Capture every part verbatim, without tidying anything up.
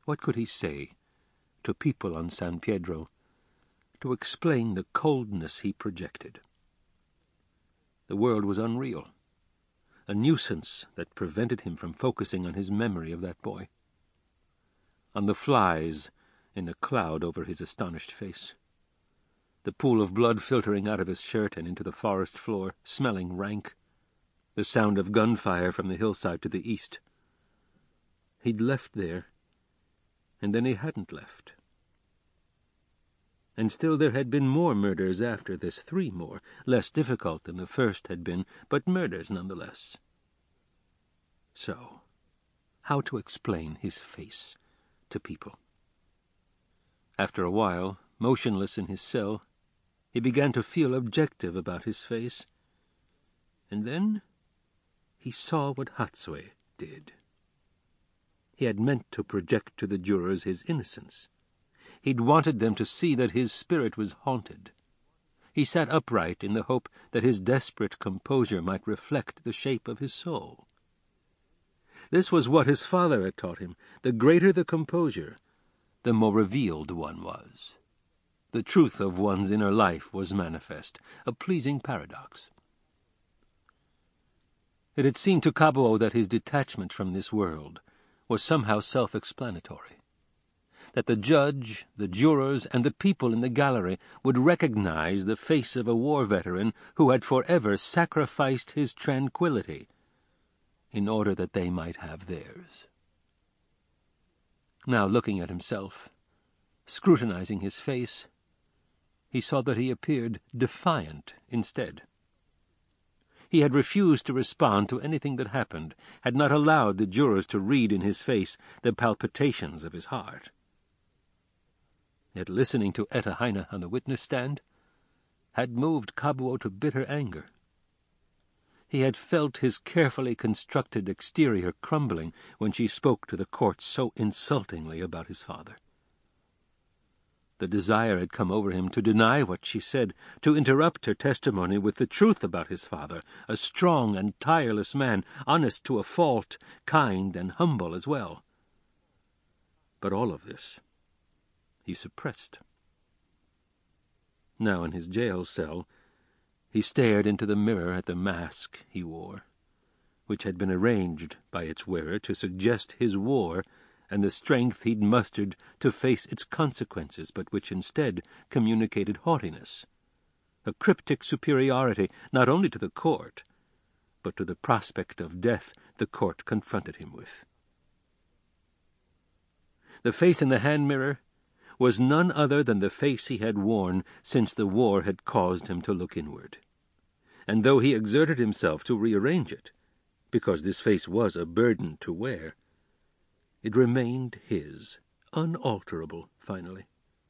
What could he say to people on San Pietro to explain the coldness he projected? The world was unreal, a nuisance that prevented him from focusing on his memory of that boy, on the flies in a cloud over his astonished face, the pool of blood filtering out of his shirt and into the forest floor, smelling rank, the sound of gunfire from the hillside to the east. He'd left there, and then he hadn't left. And still there had been more murders after this, three more, less difficult than the first had been, but murders nonetheless. So, how to explain his face to people? After a while, motionless in his cell, he began to feel objective about his face, and then he saw what Hatsue did. He had meant to project to the jurors his innocence. He'd wanted them to see that his spirit was haunted. He sat upright in the hope that his desperate composure might reflect the shape of his soul. This was what his father had taught him. The greater the composure, the more revealed one was. The truth of one's inner life was manifest, a pleasing paradox. It had seemed to Kabuo that his detachment from this world was somehow self-explanatory, that the judge, the jurors, and the people in the gallery would recognize the face of a war veteran who had forever sacrificed his tranquility in order that they might have theirs. Now, looking at himself, scrutinizing his face, he saw that he appeared defiant instead. He had refused to respond to anything that happened, had not allowed the jurors to read in his face the palpitations of his heart. Yet listening to Etta Heine on the witness stand had moved Kabuo to bitter anger. He had felt his carefully constructed exterior crumbling when she spoke to the court so insultingly about his father. The desire had come over him to deny what she said, to interrupt her testimony with the truth about his father, a strong and tireless man, honest to a fault, kind and humble as well. But all of this he suppressed. Now in his jail cell, he stared into the mirror at the mask he wore, which had been arranged by its wearer to suggest his war and the strength he'd mustered to face its consequences, but which instead communicated haughtiness, a cryptic superiority not only to the court, but to the prospect of death the court confronted him with. The face in the hand mirror was none other than the face he had worn since the war had caused him to look inward. And though he exerted himself to rearrange it, because this face was a burden to wear, it remained his, unalterable, finally.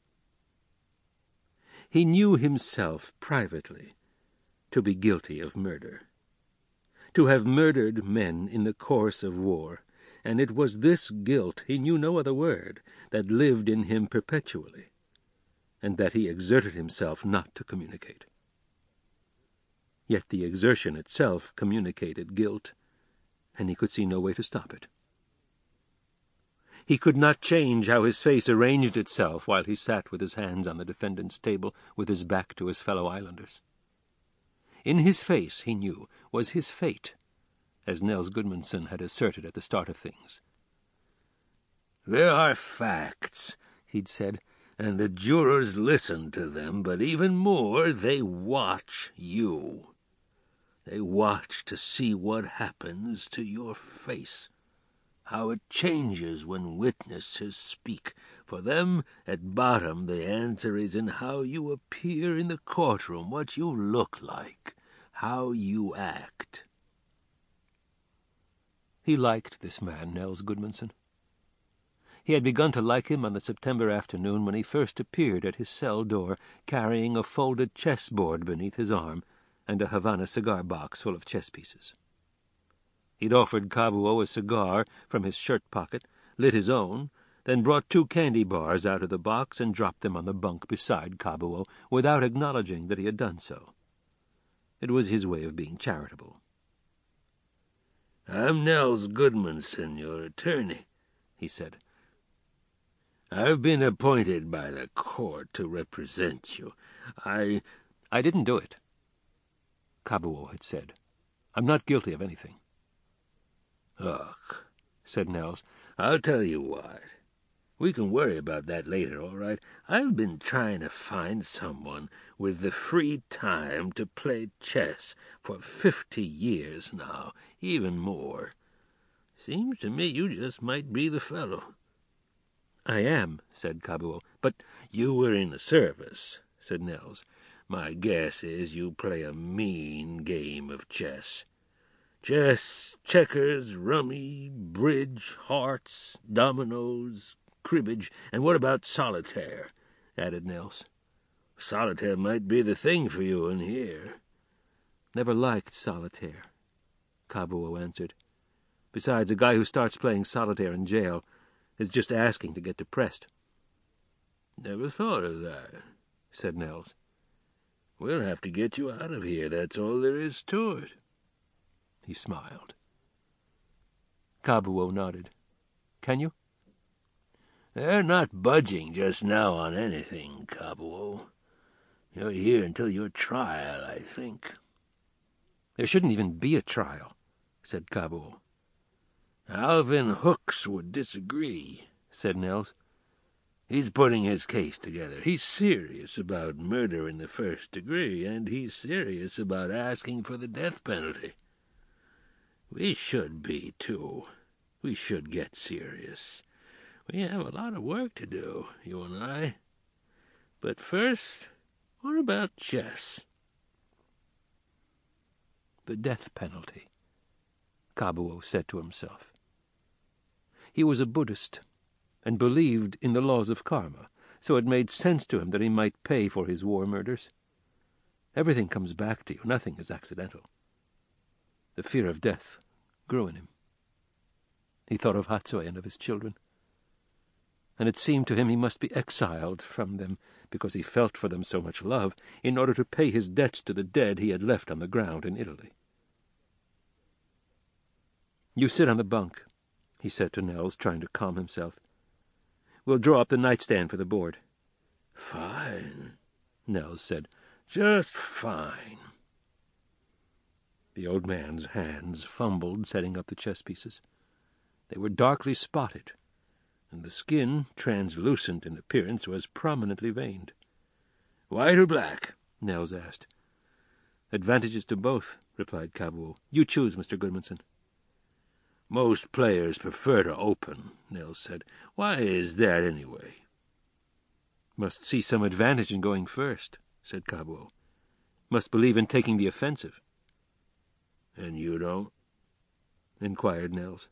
He knew himself privately to be guilty of murder, to have murdered men in the course of war, and it was this guilt, he knew no other word, that lived in him perpetually, and that he exerted himself not to communicate. Yet the exertion itself communicated guilt, and he could see no way to stop it. He could not change how his face arranged itself while he sat with his hands on the defendant's table, with his back to his fellow islanders. In his face, he knew, was his fate, as Nels Gudmundsen had asserted at the start of things. "There are facts," he'd said, "and the jurors listen to them, but even more, they watch you. They watch to see what happens to your face, how it changes when witnesses speak. For them, at bottom, the answer is in how you appear in the courtroom, what you look like, how you act." He liked this man, Nels Gudmundsen. He had begun to like him on the September afternoon when he first appeared at his cell door, carrying a folded chessboard beneath his arm and a Havana cigar box full of chess pieces. He'd offered Kabuo a cigar from his shirt pocket, lit his own, then brought two candy bars out of the box and dropped them on the bunk beside Kabuo without acknowledging that he had done so. It was his way of being charitable. "I'm Nels Gudmundsen, your attorney," he said. I've been appointed by the court to represent you. I... I didn't do it, Kabuo had said. I'm not guilty of anything. Look, said Nels, I'll tell you what. We can worry about that later, all right? I've been trying to find someone with the free time to play chess for fifty years now, even more. Seems to me you just might be the fellow. I am, said Kabuo, but... You were in the service, said Nels. My guess is you play a mean game of chess. Chess, checkers, rummy, bridge, hearts, dominoes, cribbage, and what about solitaire? Added Nels. Solitaire might be the thing for you in here. Never liked solitaire, Kabuo answered. Besides, a guy who starts playing solitaire in jail is just asking to get depressed. Never thought of that, said Nels. We'll have to get you out of here, that's all there is to it. He smiled. Kabuo nodded. Can you? They're not budging just now on anything, Kabuo. You're here until your trial, I think. There shouldn't even be a trial, said Kabuo. Alvin Hooks would disagree, said Nels. He's putting his case together. He's serious about murder in the first degree, and he's serious about asking for the death penalty. We should be, too. We should get serious. We have a lot of work to do, you and I. But first, what about chess? The death penalty, Kabuo said to himself. He was a Buddhist, and believed in the laws of karma, so it made sense to him that he might pay for his war murders. Everything comes back to you. Nothing is accidental. The fear of death grew in him. He thought of Hatsue and of his children, and it seemed to him he must be exiled from them, because he felt for them so much love, in order to pay his debts to the dead he had left on the ground in Italy. You sit on the bunk, he said to Nels, trying to calm himself. We'll draw up the nightstand for the board. Fine, Nels said. Just fine. The old man's hands fumbled, setting up the chess pieces. They were darkly spotted, and the skin, translucent in appearance, was prominently veined. White or black? Nels asked. Advantages to both, replied Kabuo. You choose, Mister Goodmanson. Most players prefer to open, Nels said. Why is that, anyway? Must see some advantage in going first, said Kabuo. Must believe in taking the offensive. And you don't? Inquired Nels.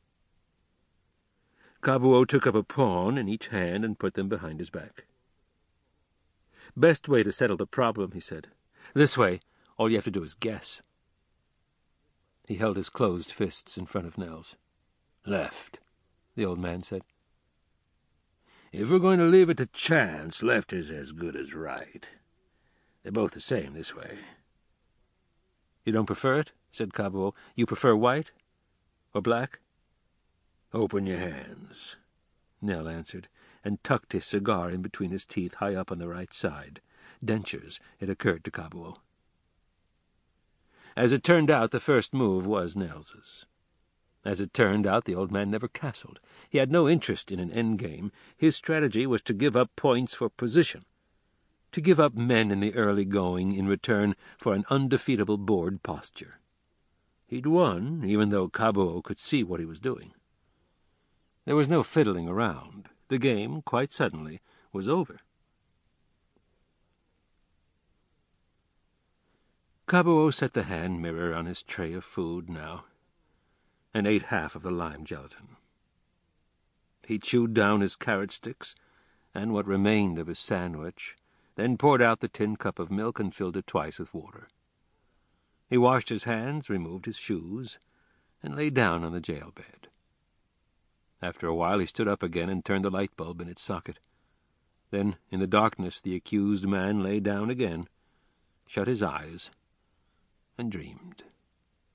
Kabuo took up a pawn in each hand and put them behind his back. Best way to settle the problem, he said. This way, all you have to do is guess. He held his closed fists in front of Nels. Left, the old man said. If we're going to leave it to chance, left is as good as right. They're both the same this way. You don't prefer it? Said Kabuo. You prefer white? Or black? Open your hands, Nell answered, and tucked his cigar in between his teeth high up on the right side. Dentures, it occurred to Kabuo. As it turned out, the first move was Nells's. As it turned out, the old man never castled. He had no interest in an endgame. His strategy was to give up points for position, to give up men in the early going in return for an undefeatable board posture. He'd won, even though Kabuo could see what he was doing. There was no fiddling around. The game, quite suddenly, was over. Kabuo set the hand mirror on his tray of food now, and ate half of the lime gelatin. He chewed down his carrot sticks and what remained of his sandwich, then poured out the tin cup of milk and filled it twice with water. He washed his hands, removed his shoes, and lay down on the jail bed. After a while he stood up again and turned the light bulb in its socket. Then, in the darkness, the accused man lay down again, shut his eyes, and dreamed.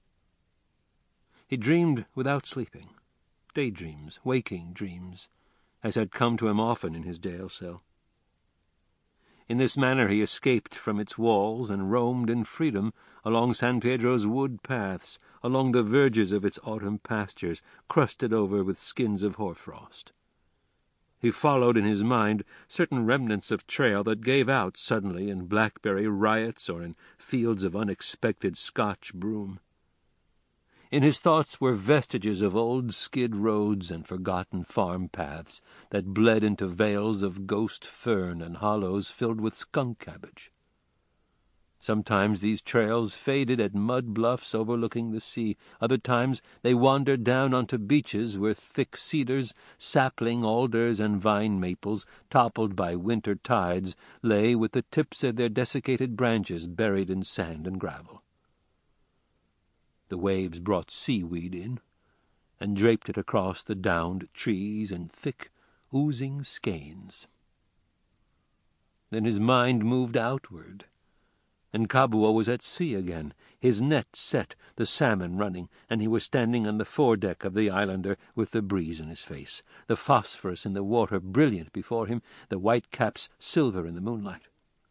He dreamed without sleeping, daydreams, waking dreams, as had come to him often in his jail cell. In this manner he escaped from its walls and roamed in freedom along San Pedro's wood paths, along the verges of its autumn pastures, crusted over with skins of hoarfrost. He followed in his mind certain remnants of trail that gave out suddenly in blackberry riots or in fields of unexpected Scotch broom. In his thoughts were vestiges of old skid roads and forgotten farm paths that bled into vales of ghost fern and hollows filled with skunk cabbage. Sometimes these trails faded at mud bluffs overlooking the sea. Other times they wandered down onto beaches where thick cedars, sapling alders, and vine maples, toppled by winter tides, lay with the tips of their desiccated branches buried in sand and gravel. The waves brought seaweed in, and draped it across the downed trees in thick, oozing skeins. Then his mind moved outward, and Kabuo was at sea again, his net set, the salmon running, and he was standing on the foredeck of the Islander with the breeze in his face, the phosphorus in the water brilliant before him, the white caps silver in the moonlight.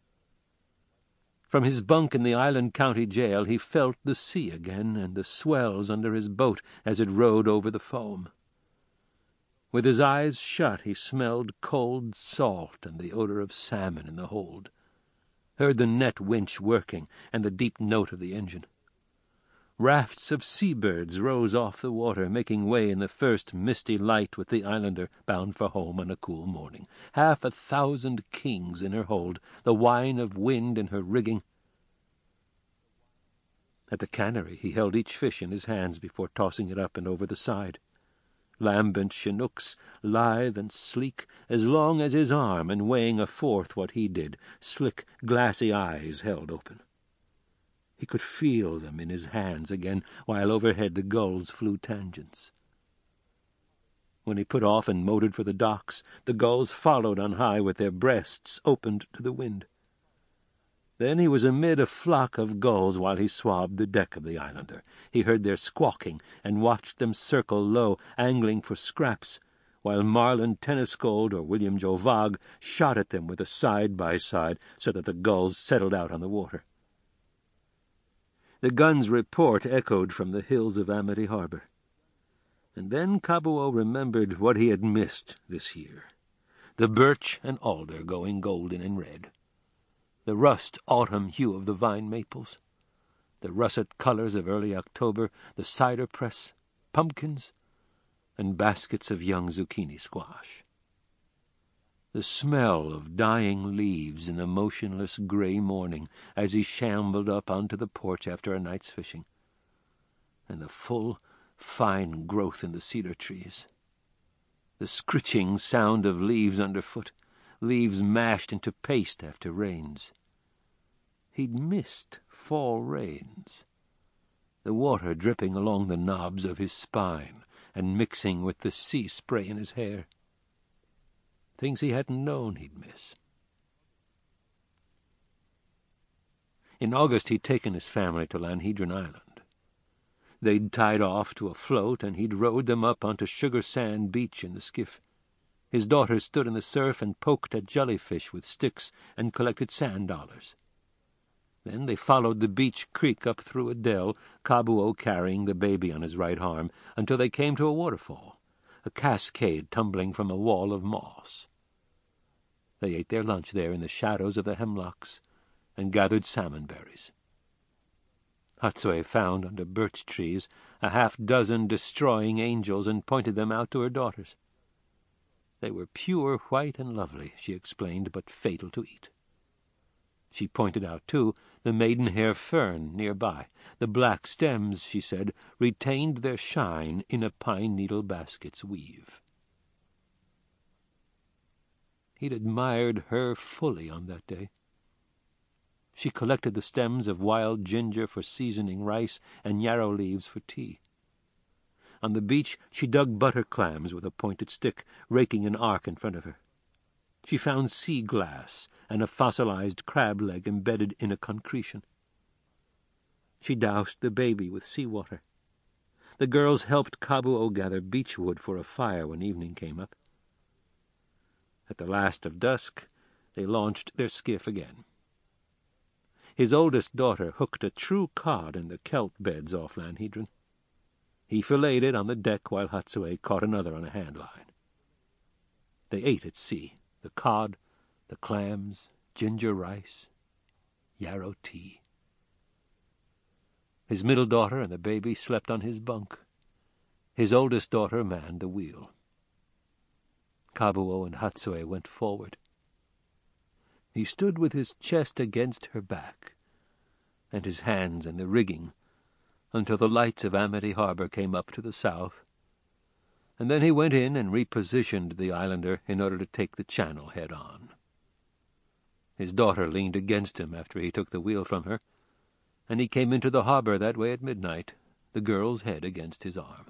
From his bunk in the Island County Jail he felt the sea again and the swells under his boat as it rode over the foam. With his eyes shut he smelled cold salt and the odor of salmon in the hold, heard the net winch working and the deep note of the engine. Rafts of seabirds rose off the water, making way in the first misty light with the Islander bound for home on a cool morning. Half a thousand kings in her hold, the whine of wind in her rigging. At the cannery he held each fish in his hands before tossing it up and over the side. Lambent chinooks, lithe and sleek, as long as his arm, and weighing a fourth what he did, slick, glassy eyes held open. He could feel them in his hands again, while overhead the gulls flew tangents. When he put off and motored for the docks, the gulls followed on high with their breasts opened to the wind. Then he was amid a flock of gulls while he swabbed the deck of the Islander. He heard their squawking and watched them circle low, angling for scraps, while Marlin Tenniscold or William Jovag shot at them with a side-by-side so that the gulls settled out on the water. The gun's report echoed from the hills of Amity Harbor. And then Kabuo remembered what he had missed this year. The birch and alder going golden and red. The rust autumn hue of the vine maples. The russet colors of early October, the cider press, pumpkins, and baskets of young zucchini squash. The smell of dying leaves in the motionless gray morning as he shambled up onto the porch after a night's fishing, and the full, fine growth in the cedar trees. The scritching sound of leaves underfoot, leaves mashed into paste after rains. He'd missed fall rains, the water dripping along the knobs of his spine and mixing with the sea spray in his hair. Things he hadn't known he'd miss. In August he'd taken his family to Lanhedron Island. They'd tied off to a float, and he'd rowed them up onto Sugar Sand Beach in the skiff. His daughters stood in the surf and poked at jellyfish with sticks and collected sand dollars. Then they followed the beach creek up through a dell, Kabuo carrying the baby on his right arm, until they came to a waterfall, a cascade tumbling from a wall of moss. They ate their lunch there in the shadows of the hemlocks and gathered salmon berries. Hatsue found under birch trees a half-dozen destroying angels and pointed them out to her daughters. They were pure white and lovely, she explained, but fatal to eat. She pointed out, too, the maidenhair fern nearby. The black stems, she said, retained their shine in a pine-needle basket's weave. He'd admired her fully on that day. She collected the stems of wild ginger for seasoning rice and yarrow leaves for tea. On the beach she dug butter clams with a pointed stick, raking an arc in front of her. She found sea glass and a fossilized crab leg embedded in a concretion. She doused the baby with seawater. The girls helped Kabuo gather beechwood for a fire when evening came up. at the last of dusk, they launched their skiff again. His oldest daughter hooked a true cod in the kelp beds off Lanhedron. He filleted it on the deck while Hatsue caught another on a hand-line. They ate at sea, the cod, the clams, ginger rice, yarrow tea. His middle daughter and the baby slept on his bunk. His oldest daughter manned the wheel. Kabuo and Hatsue went forward. He stood with his chest against her back, and his hands in the rigging, until the lights of Amity Harbor came up to the south, and then he went in and repositioned the islander in order to take the channel head-on. His daughter leaned against him after he took the wheel from her, and he came into the harbor that way at midnight, the girl's head against his arm.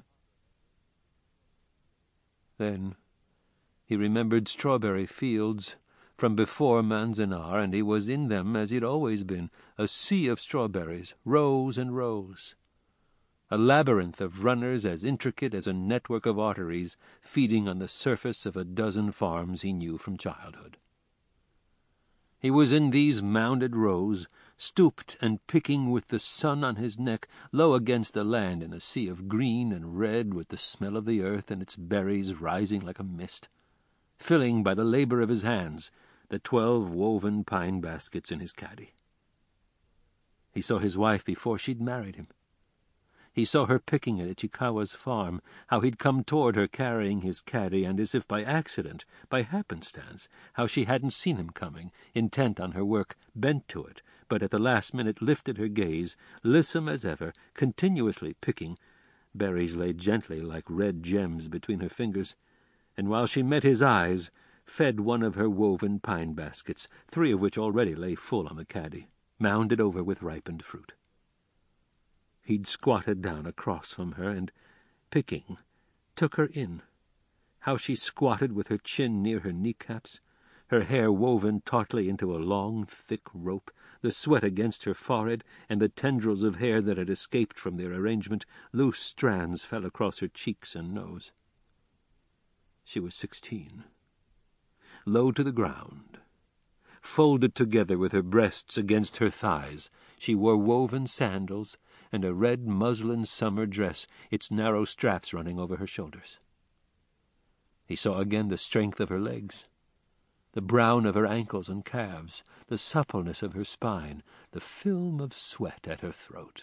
Then he remembered strawberry fields from before Manzanar, and he was in them as he'd always been, a sea of strawberries, rows and rows, a labyrinth of runners as intricate as a network of arteries feeding on the surface of a dozen farms he knew from childhood. He was in these mounded rows, stooped and picking with the sun on his neck, low against the land in a sea of green and red with the smell of the earth and its berries rising like a mist, filling by the labor of his hands the twelve woven pine baskets in his caddy. He saw his wife before she'd married him. He saw her picking at Ichikawa's farm, how he'd come toward her carrying his caddy, and as if by accident, by happenstance, how she hadn't seen him coming, intent on her work, bent to it, but at the last minute lifted her gaze, lissom as ever, continuously picking. Berries lay gently like red gems between her fingers, and while she met his eyes, fed one of her woven pine baskets, three of which already lay full on the caddy, mounded over with ripened fruit. He'd squatted down across from her and, picking, took her in. How she squatted with her chin near her kneecaps, her hair woven tautly into a long, thick rope, the sweat against her forehead, and the tendrils of hair that had escaped from their arrangement, loose strands fell across her cheeks and nose. She was sixteen. Low to the ground, folded together with her breasts against her thighs, she wore woven sandals and a red muslin summer dress, its narrow straps running over her shoulders. He saw again the strength of her legs, the brown of her ankles and calves, the suppleness of her spine, the film of sweat at her throat.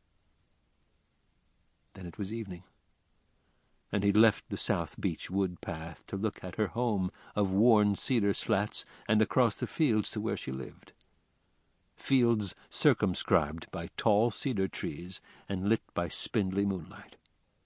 Then it was evening, and he left the South Beach wood path to look at her home of worn cedar slats and across the fields to where she lived. Fields circumscribed by tall cedar trees and lit by spindly moonlight.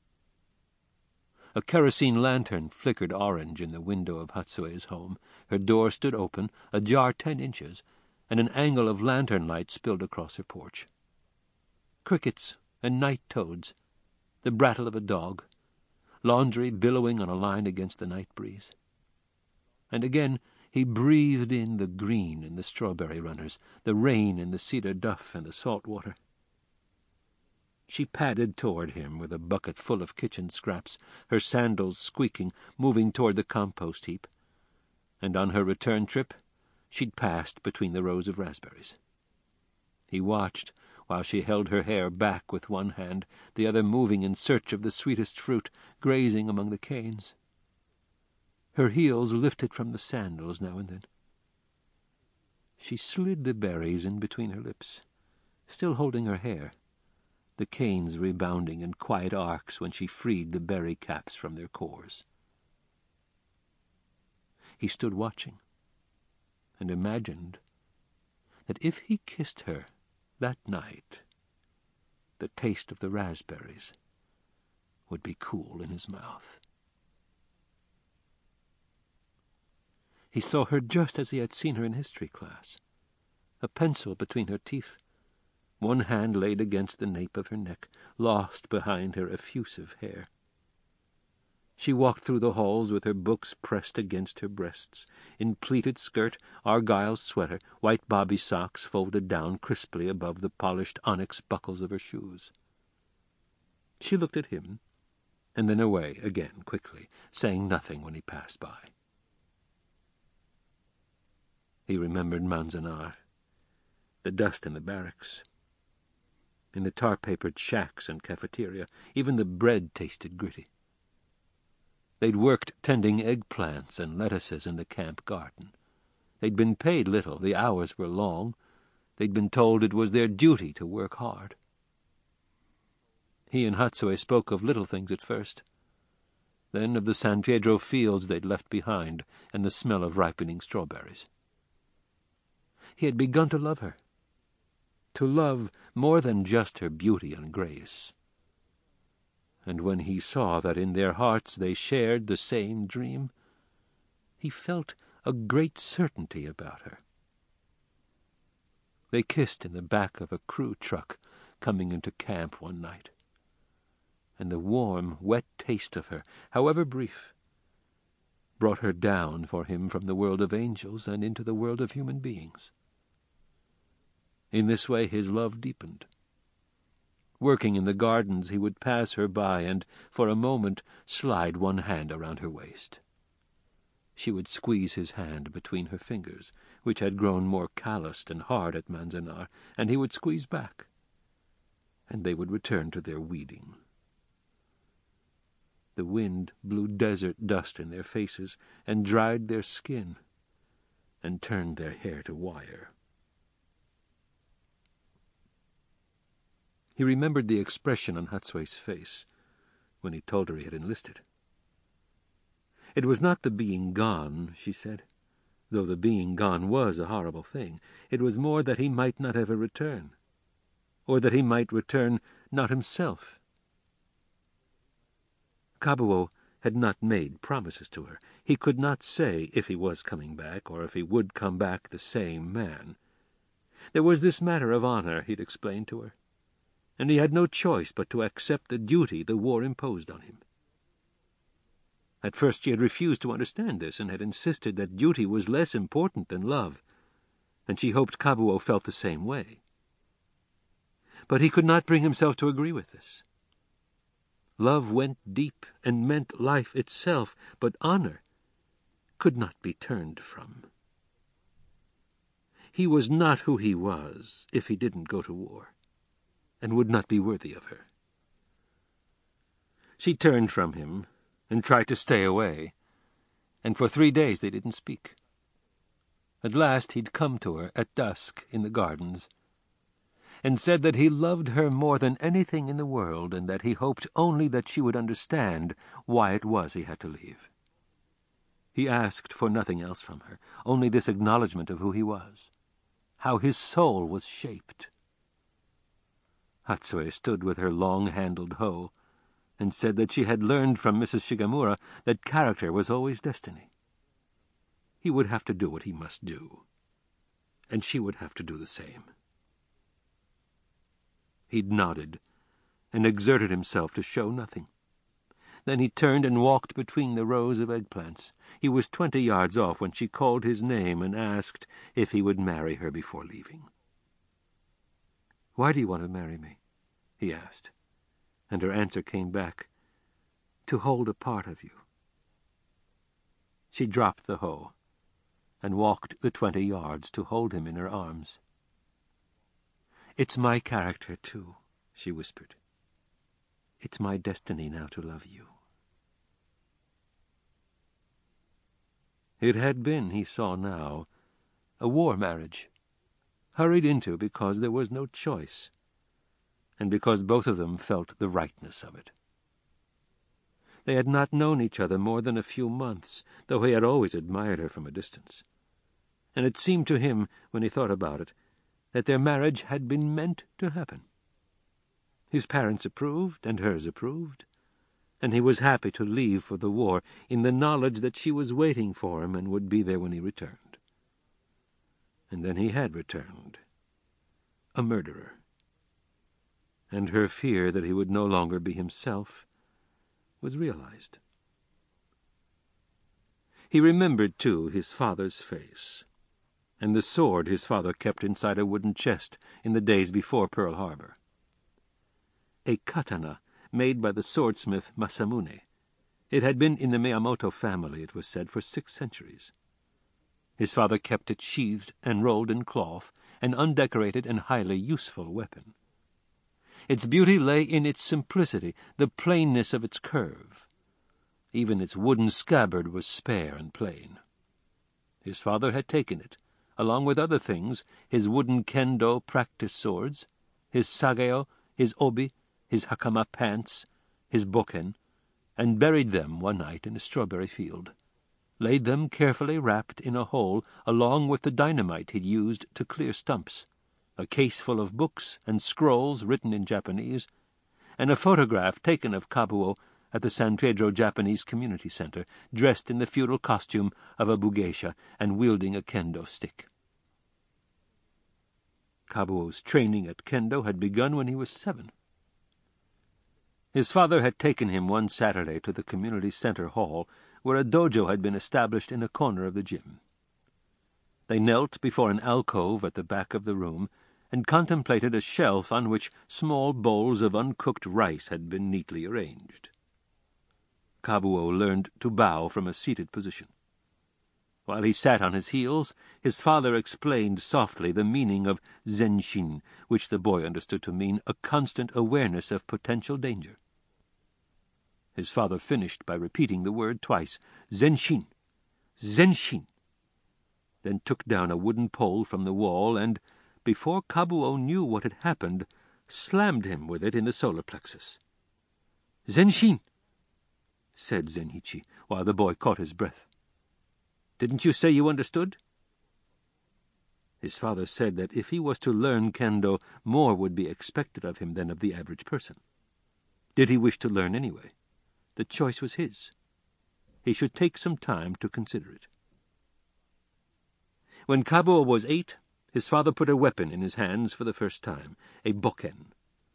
A kerosene lantern flickered orange in the window of Hatsue's home. Her door stood open, ajar ten inches, and an angle of lantern light spilled across her porch. Crickets and night toads, the brattle of a dog, laundry billowing on a line against the night breeze. And again he breathed in the green in the strawberry runners, the rain in the cedar duff and the salt water. She padded toward him with a bucket full of kitchen scraps, her sandals squeaking, moving toward the compost heap. And on her return trip she'd passed between the rows of raspberries. He watched while she held her hair back with one hand, the other moving in search of the sweetest fruit, grazing among the canes. Her heels lifted from the sandals now and then. She slid the berries in between her lips, still holding her hair, the canes rebounding in quiet arcs when she freed the berry caps from their cores. He stood watching, and imagined that if he kissed her that night, the taste of the raspberries would be cool in his mouth. He saw her just as he had seen her in history class, a pencil between her teeth, one hand laid against the nape of her neck, lost behind her effusive hair. She walked through the halls with her books pressed against her breasts, in pleated skirt, argyle sweater, white bobby socks folded down crisply above the polished onyx buckles of her shoes. She looked at him, and then away again quickly, saying nothing when he passed by. He remembered Manzanar, the dust in the barracks. In the tar-papered shacks and cafeteria, even the bread tasted gritty. They'd worked tending eggplants and lettuces in the camp garden. They'd been paid little, the hours were long. They'd been told it was their duty to work hard. He and Hatsue spoke of little things at first, then of the San Pedro fields they'd left behind and the smell of ripening strawberries. He had begun to love her, to love more than just her beauty and grace. And when he saw that in their hearts they shared the same dream, he felt a great certainty about her. They kissed in the back of a crew truck coming into camp one night, and the warm, wet taste of her, however brief, brought her down for him from the world of angels and into the world of human beings. In this way his love deepened. Working in the gardens, he would pass her by and, for a moment, slide one hand around her waist. She would squeeze his hand between her fingers, which had grown more calloused and hard at Manzanar, and he would squeeze back, and they would return to their weeding. The wind blew desert dust in their faces and dried their skin and turned their hair to wire. He remembered the expression on Hatsue's face when he told her he had enlisted. It was not the being gone, she said, though the being gone was a horrible thing. It was more that he might not ever return, or that he might return not himself. Kabuo had not made promises to her. He could not say if he was coming back, or if he would come back the same man. There was this matter of honor, he'd explained to her, and he had no choice but to accept the duty the war imposed on him. At first she had refused to understand this, and had insisted that duty was less important than love, and she hoped Kabuo felt the same way. But he could not bring himself to agree with this. Love went deep and meant life itself, but honor could not be turned from. He was not who he was if he didn't go to war, and would not be worthy of her. She turned from him and tried to stay away, and for three days they didn't speak. At last he'd come to her at dusk in the gardens, and said that he loved her more than anything in the world, and that he hoped only that she would understand why it was he had to leave. He asked for nothing else from her, only this acknowledgment of who he was, how his soul was shaped. Hatsue stood with her long-handled hoe, and said that she had learned from Missus Shigemura that character was always destiny. He would have to do what he must do, and she would have to do the same. He'd nodded, and exerted himself to show nothing. Then he turned and walked between the rows of eggplants. He was twenty yards off when she called his name and asked if he would marry her before leaving. "Why do you want to marry me?" he asked, and her answer came back, "To hold a part of you." She dropped the hoe and walked the twenty yards to hold him in her arms. "It's my character, too," she whispered. "It's my destiny now to love you." It had been, he saw now, a war marriage, hurried into because there was no choice, and because both of them felt the rightness of it. They had not known each other more than a few months, though he had always admired her from a distance, and it seemed to him, when he thought about it, that their marriage had been meant to happen. His parents approved, and hers approved, and he was happy to leave for the war in the knowledge that she was waiting for him and would be there when he returned. And then he had returned, a murderer, and her fear that he would no longer be himself was realized. He remembered, too, his father's face, and the sword his father kept inside a wooden chest in the days before Pearl Harbor. A katana made by the swordsmith Masamune. It had been in the Miyamoto family, it was said, for six centuries. His father kept it sheathed and rolled in cloth, an undecorated and highly useful weapon. Its beauty lay in its simplicity, the plainness of its curve. Even its wooden scabbard was spare and plain. His father had taken it, along with other things, his wooden kendo practice swords, his sageo, his obi, his hakama pants, his bokken, and buried them one night in a strawberry field, laid them carefully wrapped in a hole along with the dynamite he'd used to clear stumps, a case full of books and scrolls written in Japanese, and a photograph taken of Kabuo at the San Pedro Japanese Community Center, dressed in the feudal costume of a bugeisha and wielding a kendo stick. Kabuo's training at kendo had begun when he was seven. His father had taken him one Saturday to the community center hall, where a dojo had been established in a corner of the gym. They knelt before an alcove at the back of the room and contemplated a shelf on which small bowls of uncooked rice had been neatly arranged. Kabuo learned to bow from a seated position. While he sat on his heels, his father explained softly the meaning of zenshin, which the boy understood to mean a constant awareness of potential danger. His father finished by repeating the word twice, zenshin, zenshin, then took down a wooden pole from the wall and, before Kabuo knew what had happened, slammed him with it in the solar plexus. "Zenshin," said Zenhichi, while the boy caught his breath. "Didn't you say you understood?" His father said that if he was to learn kendo, more would be expected of him than of the average person. Did he wish to learn anyway? The choice was his. He should take some time to consider it. When Kabuo was eight, his father put a weapon in his hands for the first time, a bokken.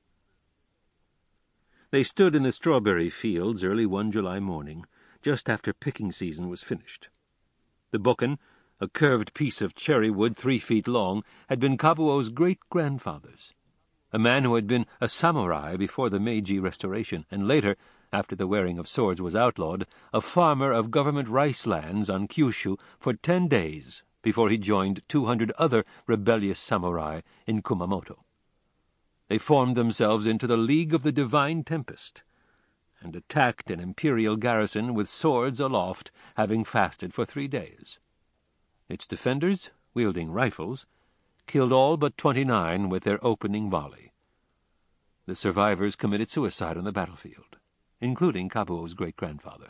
They stood in the strawberry fields early one July morning, just after picking season was finished. The bokken, a curved piece of cherry wood three feet long, had been Kabuo's great-grandfather's, a man who had been a samurai before the Meiji Restoration, and later, after the wearing of swords was outlawed, a farmer of government rice lands on Kyushu for ten days before he joined two hundred other rebellious samurai in Kumamoto. They formed themselves into the League of the Divine Tempest, and attacked an imperial garrison with swords aloft, having fasted for three days. Its defenders, wielding rifles, killed all but twenty-nine with their opening volley. The survivors committed suicide on the battlefield, including Kabuo's great-grandfather.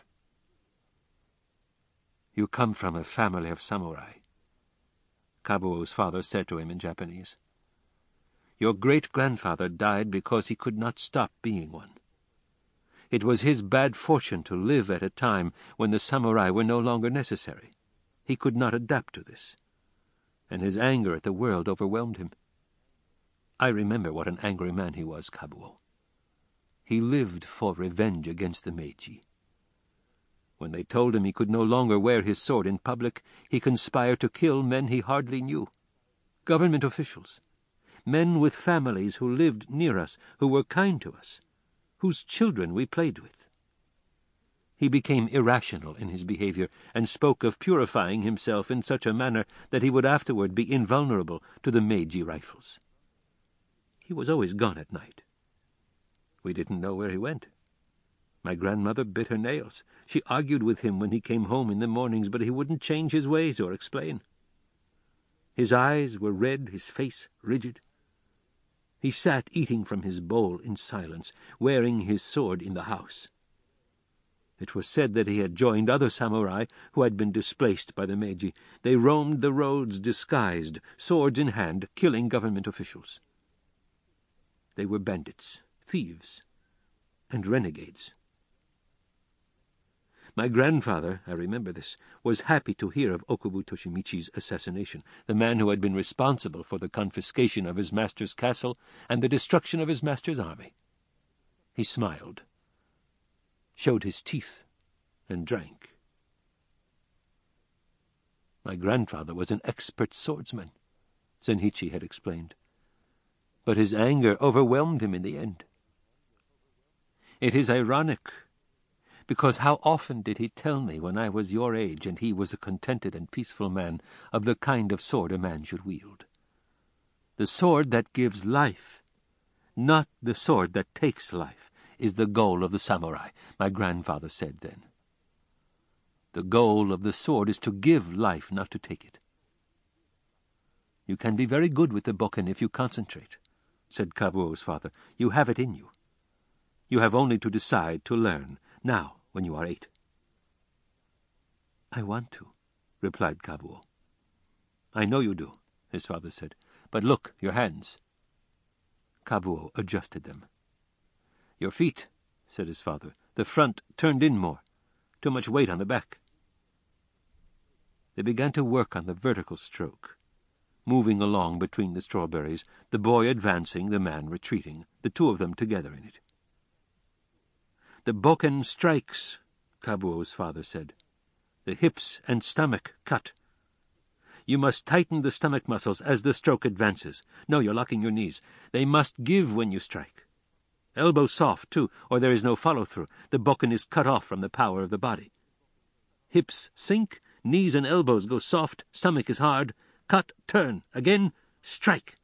"You come from a family of samurai," Kabuo's father said to him in Japanese. "Your great-grandfather died because he could not stop being one. It was his bad fortune to live at a time when the samurai were no longer necessary. He could not adapt to this, and his anger at the world overwhelmed him. I remember what an angry man he was, Kabuo. He lived for revenge against the Meiji. When they told him he could no longer wear his sword in public, he conspired to kill men he hardly knew, government officials, men with families who lived near us, who were kind to us, whose children we played with. He became irrational in his behavior, and spoke of purifying himself in such a manner that he would afterward be invulnerable to the Meiji rifles. He was always gone at night. We didn't know where he went. My grandmother bit her nails. She argued with him when he came home in the mornings, but he wouldn't change his ways or explain. His eyes were red, his face rigid. He sat eating from his bowl in silence, wearing his sword in the house. It was said that he had joined other samurai who had been displaced by the Meiji. They roamed the roads disguised, swords in hand, killing government officials. They were bandits, thieves, and renegades. My grandfather, I remember this, was happy to hear of Okubo Toshimichi's assassination, the man who had been responsible for the confiscation of his master's castle and the destruction of his master's army. He smiled, showed his teeth, and drank. My grandfather was an expert swordsman, Zenhichi had explained, but his anger overwhelmed him in the end. It is ironic. because how often did he tell me when I was your age and he was a contented and peaceful man of the kind of sword a man should wield. The sword that gives life, not the sword that takes life, is the goal of the samurai, my grandfather said then. The goal of the sword is to give life, not to take it. You can be very good with the bokken if you concentrate, said Kabuo's father. You have it in you. You have only to decide to learn, now, when you are eight. I want to, replied Kabuo. I know you do, his father said. But look, your hands. Kabuo adjusted them. Your feet, said his father. The front turned in more. Too much weight on the back. They began to work on the vertical stroke, moving along between the strawberries, the boy advancing, the man retreating, the two of them together in it. The bokken strikes, Kabuo's father said. The hips and stomach cut. You must tighten the stomach muscles as the stroke advances. No, you're locking your knees. They must give when you strike. Elbow soft, too, or there is no follow-through. The bokken is cut off from the power of the body. Hips sink, knees and elbows go soft, stomach is hard. Cut, turn, again, strike.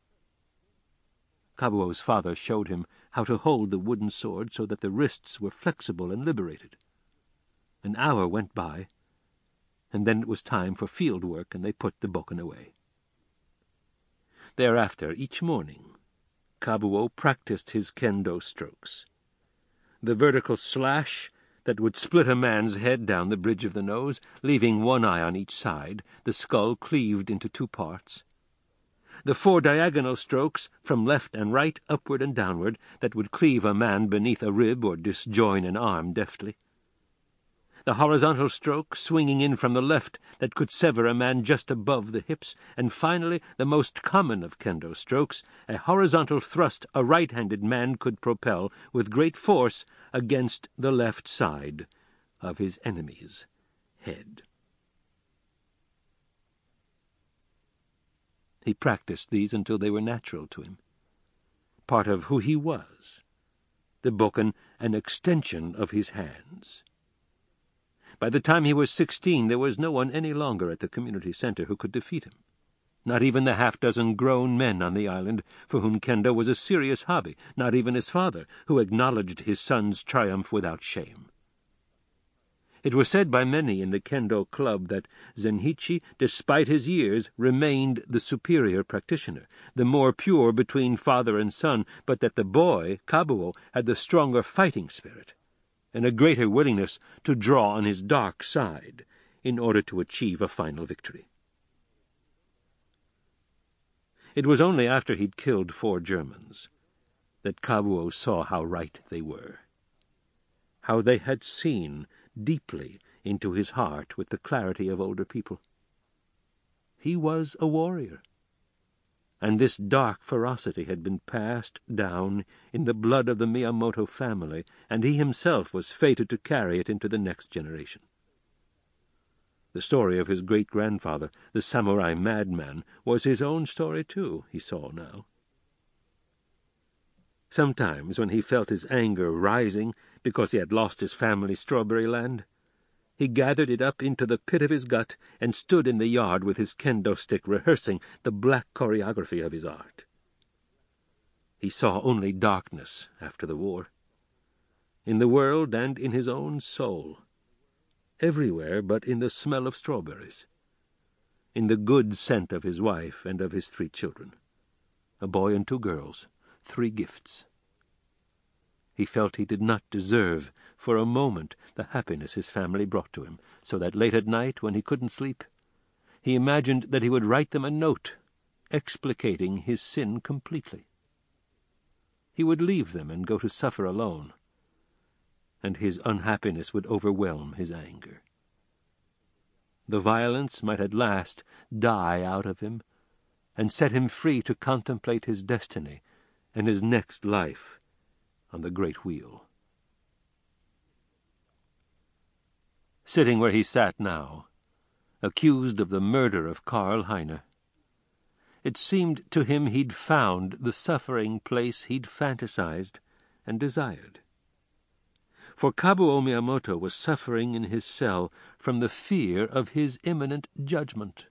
Kabuo's father showed him how to hold the wooden sword so that the wrists were flexible and liberated. An hour went by, and then it was time for field work, and they put the bokken away. Thereafter, each morning, Kabuo practiced his kendo strokes. The vertical slash that would split a man's head down the bridge of the nose, leaving one eye on each side, the skull cleaved into two parts. The four diagonal strokes, from left and right, upward and downward, that would cleave a man beneath a rib or disjoin an arm deftly. The horizontal stroke, swinging in from the left, that could sever a man just above the hips, and finally, the most common of kendo strokes, a horizontal thrust a right-handed man could propel with great force against the left side of his enemy's head. He practiced these until they were natural to him, part of who he was, the bokken an extension of his hands. By the time he was sixteen, there was no one any longer at the community center who could defeat him, not even the half-dozen grown men on the island for whom kendo was a serious hobby, not even his father, who acknowledged his son's triumph without shame. It was said by many in the kendo club that Zenhichi, despite his years, remained the superior practitioner, the more pure between father and son, but that the boy, Kabuo, had the stronger fighting spirit, and a greater willingness to draw on his dark side in order to achieve a final victory. It was only after he'd killed four Germans that Kabuo saw how right they were, how they had seen deeply into his heart with the clarity of older people. He was a warrior, and this dark ferocity had been passed down in the blood of the Miyamoto family, and he himself was fated to carry it into the next generation. The story of his great-grandfather, the samurai madman, was his own story too, he saw now. Sometimes, when he felt his anger rising because he had lost his family's strawberry land, he gathered it up into the pit of his gut and stood in the yard with his kendo stick rehearsing the black choreography of his art. He saw only darkness after the war, in the world and in his own soul, everywhere but in the smell of strawberries, in the good scent of his wife and of his three children, a boy and two girls, three gifts. He felt he did not deserve for a moment the happiness his family brought to him, so that late at night, when he couldn't sleep, he imagined that he would write them a note explicating his sin completely. He would leave them and go to suffer alone, and his unhappiness would overwhelm his anger. The violence might at last die out of him and set him free to contemplate his destiny and his next life on the great wheel. Sitting where he sat now, accused of the murder of Karl Heine, it seemed to him he'd found the suffering place he'd fantasized and desired. For Kabuo Miyamoto was suffering in his cell from the fear of his imminent judgment.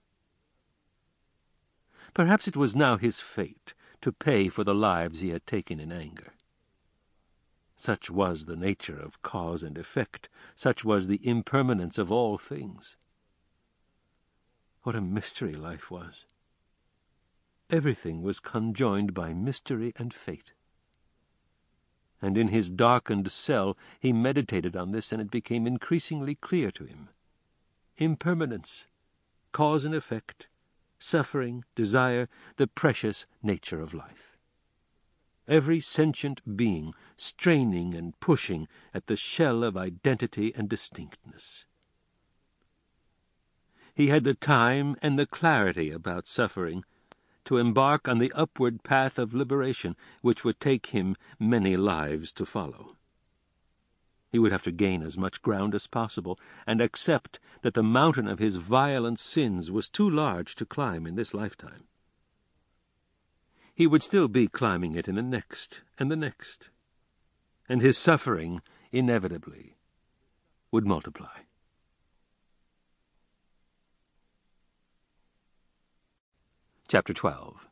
Perhaps it was now his fate to pay for the lives he had taken in anger. Such was the nature of cause and effect, such was the impermanence of all things. What a mystery life was! Everything was conjoined by mystery and fate. And in his darkened cell he meditated on this, and it became increasingly clear to him. Impermanence, cause and effect, suffering, desire, the precious nature of life. Every sentient being straining and pushing at the shell of identity and distinctness. He had the time and the clarity about suffering to embark on the upward path of liberation which would take him many lives to follow. He would have to gain as much ground as possible, and accept that the mountain of his violent sins was too large to climb in this lifetime. He would still be climbing it in the next and the next, and his suffering inevitably would multiply. Chapter twelve.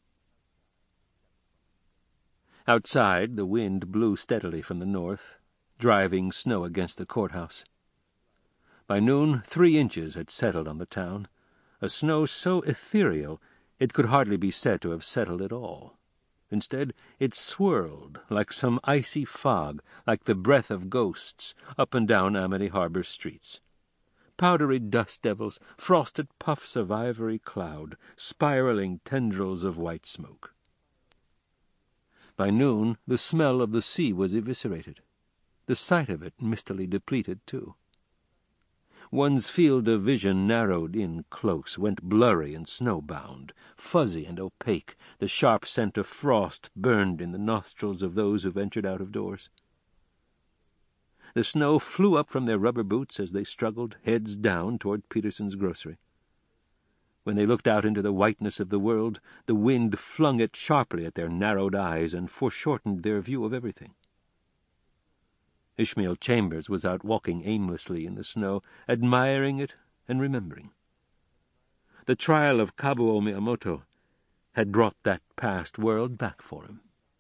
Outside, the wind blew steadily from the north, driving snow against the courthouse. By noon, three inches had settled on the town, a snow so ethereal it could hardly be said to have settled at all. Instead, it swirled like some icy fog, like the breath of ghosts, up and down Amity Harbor's streets. Powdery dust devils, frosted puffs of ivory cloud, spiraling tendrils of white smoke. By noon, the smell of the sea was eviscerated. The sight of it mistily depleted, too. One's field of vision narrowed in close, went blurry and snowbound, fuzzy and opaque. The sharp scent of frost burned in the nostrils of those who ventured out of doors. The snow flew up from their rubber boots as they struggled, heads down, toward Peterson's grocery. When they looked out into the whiteness of the world, the wind flung it sharply at their narrowed eyes and foreshortened their view of everything. Ishmael Chambers was out walking aimlessly in the snow, admiring it and remembering. The trial of Kabuo Miyamoto had brought that past world back for him.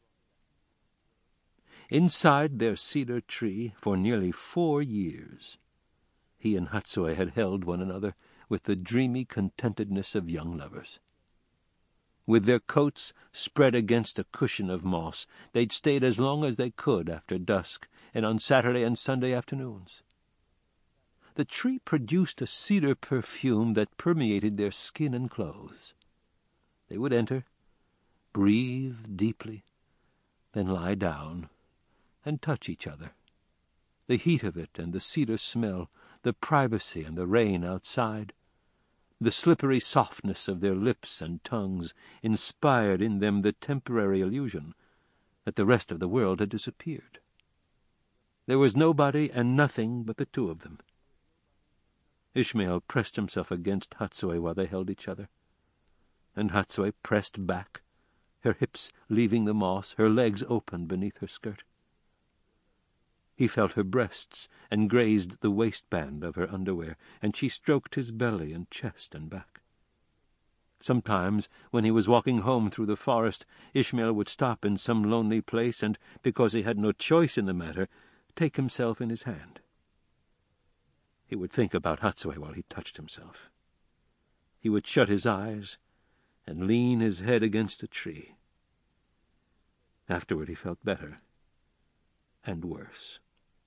Inside their cedar tree, for nearly four years, he and Hatsue had held one another with the dreamy contentedness of young lovers. With their coats spread against a cushion of moss, they'd stayed as long as they could after dusk, and on Saturday and Sunday afternoons. The tree produced a cedar perfume that permeated their skin and clothes. They would enter, breathe deeply, then lie down and touch each other. The heat of it and the cedar smell, the privacy and the rain outside, the slippery softness of their lips and tongues inspired in them the temporary illusion that the rest of the world had disappeared. There was nobody and nothing but the two of them. Ishmael pressed himself against Hatsue while they held each other, and Hatsue pressed back, her hips leaving the moss, her legs open beneath her skirt. He felt her breasts and grazed the waistband of her underwear, and she stroked his belly and chest and back. Sometimes, when he was walking home through the forest, Ishmael would stop in some lonely place and, because he had no choice in the matter, take himself in his hand. He would think about Hatsue while he touched himself. He would shut his eyes and lean his head against a tree. Afterward he felt better and worse.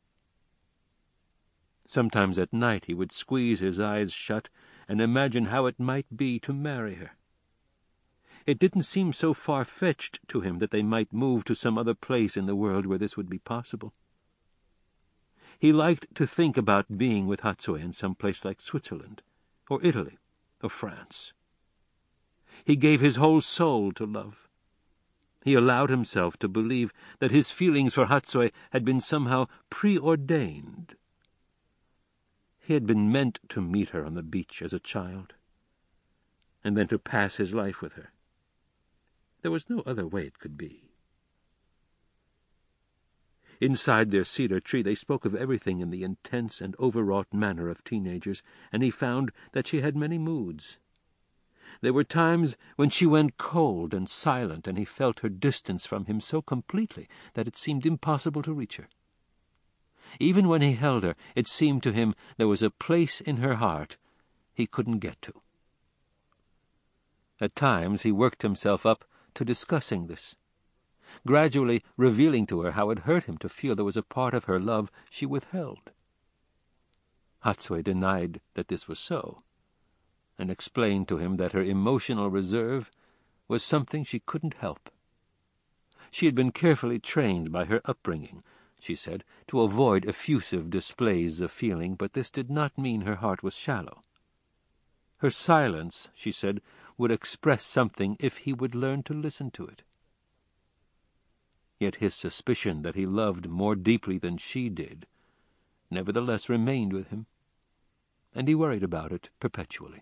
Sometimes at night he would squeeze his eyes shut and imagine how it might be to marry her. It didn't seem so far-fetched to him that they might move to some other place in the world where this would be possible. He liked to think about being with Hatsue in some place like Switzerland, or Italy, or France. He gave his whole soul to love. He allowed himself to believe that his feelings for Hatsue had been somehow preordained. He had been meant to meet her on the beach as a child, and then to pass his life with her. There was no other way it could be. Inside their cedar tree they spoke of everything in the intense and overwrought manner of teenagers, and he found that she had many moods. There were times when she went cold and silent, and he felt her distance from him so completely that it seemed impossible to reach her. Even when he held her, it seemed to him there was a place in her heart he couldn't get to. At times he worked himself up to discussing this, gradually revealing to her how it hurt him to feel there was a part of her love she withheld. Hatsue denied that this was so, and explained to him that her emotional reserve was something she couldn't help. She had been carefully trained by her upbringing, she said, to avoid effusive displays of feeling, but this did not mean her heart was shallow. Her silence, she said, would express something if he would learn to listen to it. Yet his suspicion that he loved more deeply than she did nevertheless remained with him, and he worried about it perpetually.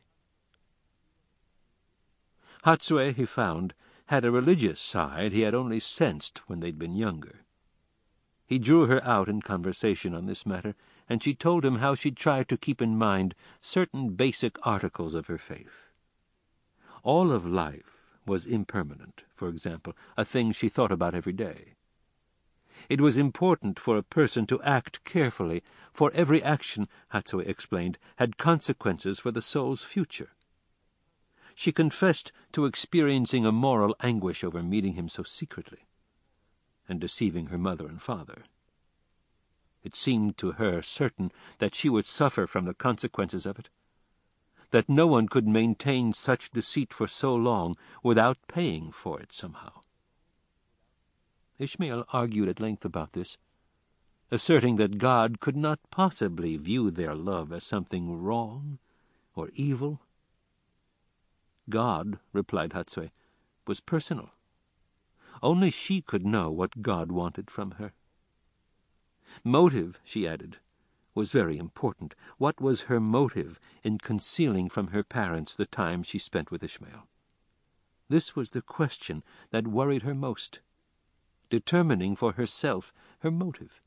Hatsue, he found, had a religious side he had only sensed when they'd been younger. He drew her out in conversation on this matter, and she told him how she'd tried to keep in mind certain basic articles of her faith. All of life was impermanent, for example, a thing she thought about every day. It was important for a person to act carefully, for every action, Hatsue explained, had consequences for the soul's future. She confessed to experiencing a moral anguish over meeting him so secretly, and deceiving her mother and father. It seemed to her certain that she would suffer from the consequences of it, that no one could maintain such deceit for so long without paying for it somehow. Ishmael argued at length about this, asserting that God could not possibly view their love as something wrong or evil. God, replied Hatsue, was personal. Only she could know what God wanted from her. Motive, she added, was very important. What was her motive in concealing from her parents the time she spent with Ishmael? This was the question that worried her most, determining for herself her motive.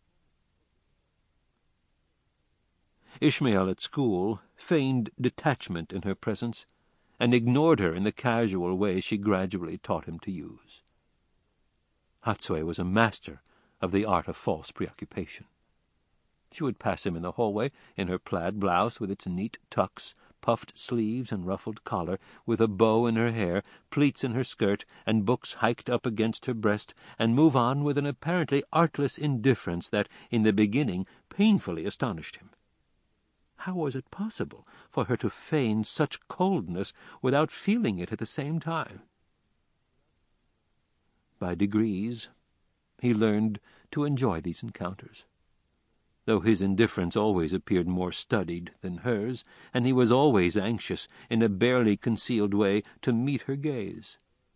Ishmael at school feigned detachment in her presence, and ignored her in the casual way she gradually taught him to use. Hatsue was a master of the art of false preoccupation. She would pass him in the hallway in her plaid blouse with its neat tucks, puffed sleeves and ruffled collar, with a bow in her hair, pleats in her skirt, and books hiked up against her breast, and move on with an apparently artless indifference that, in the beginning, painfully astonished him. How was it possible for her to feign such coldness without feeling it at the same time? By degrees, he learned to enjoy these encounters, though his indifference always appeared more studied than hers, and he was always anxious, in a barely concealed way, to meet her gaze.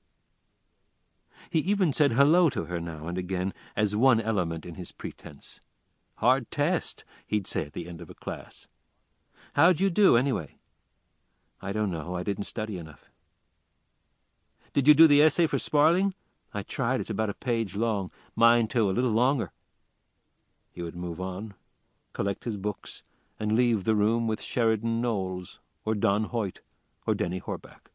He even said hello to her now and again as one element in his pretense. "Hard test," he'd say at the end of a class. "How'd you do, anyway?" "I don't know. I didn't study enough." "Did you do the essay for Sparling?" "I tried. It's about a page long. Mine, too, a little longer." He would move on, collect his books, and leave the room with Sheridan Knowles, or Don Hoyt, or Denny Horback.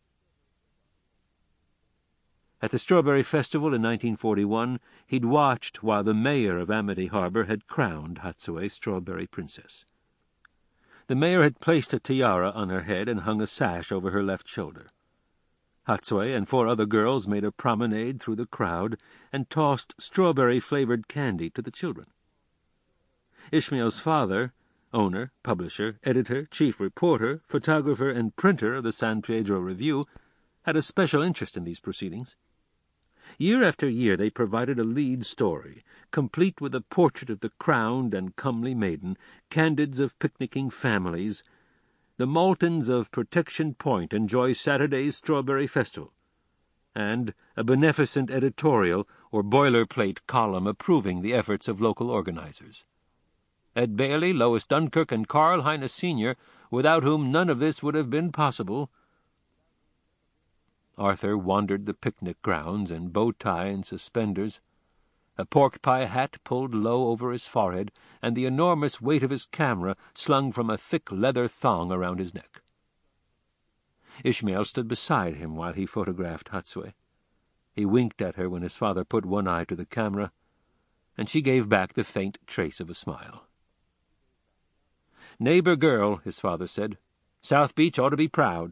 At the Strawberry Festival in nineteen forty-one, he'd watched while the mayor of Amity Harbor had crowned Hatsue Strawberry Princess. The mayor had placed a tiara on her head and hung a sash over her left shoulder. Hatsue and four other girls made a promenade through the crowd and tossed strawberry-flavored candy to the children. Ishmael's father, owner, publisher, editor, chief reporter, photographer, and printer of the San Pedro Review, had a special interest in these proceedings. Year after year they provided a lead story, complete with a portrait of the crowned and comely maiden, candids of picnicking families. The Maltons of Protection Point enjoy Saturday's Strawberry Festival, and a beneficent editorial or boilerplate column approving the efforts of local organizers. Ed Bailey, Lois Dunkirk, and Carl Heine Senior, without whom none of this would have been possible. Arthur wandered the picnic grounds in bow tie and suspenders, a pork-pie hat pulled low over his forehead, and the enormous weight of his camera slung from a thick leather thong around his neck. Ishmael stood beside him while he photographed Hatsue. He winked at her when his father put one eye to the camera, and she gave back the faint trace of a smile. "Neighbor girl," his father said. "South Beach ought to be proud."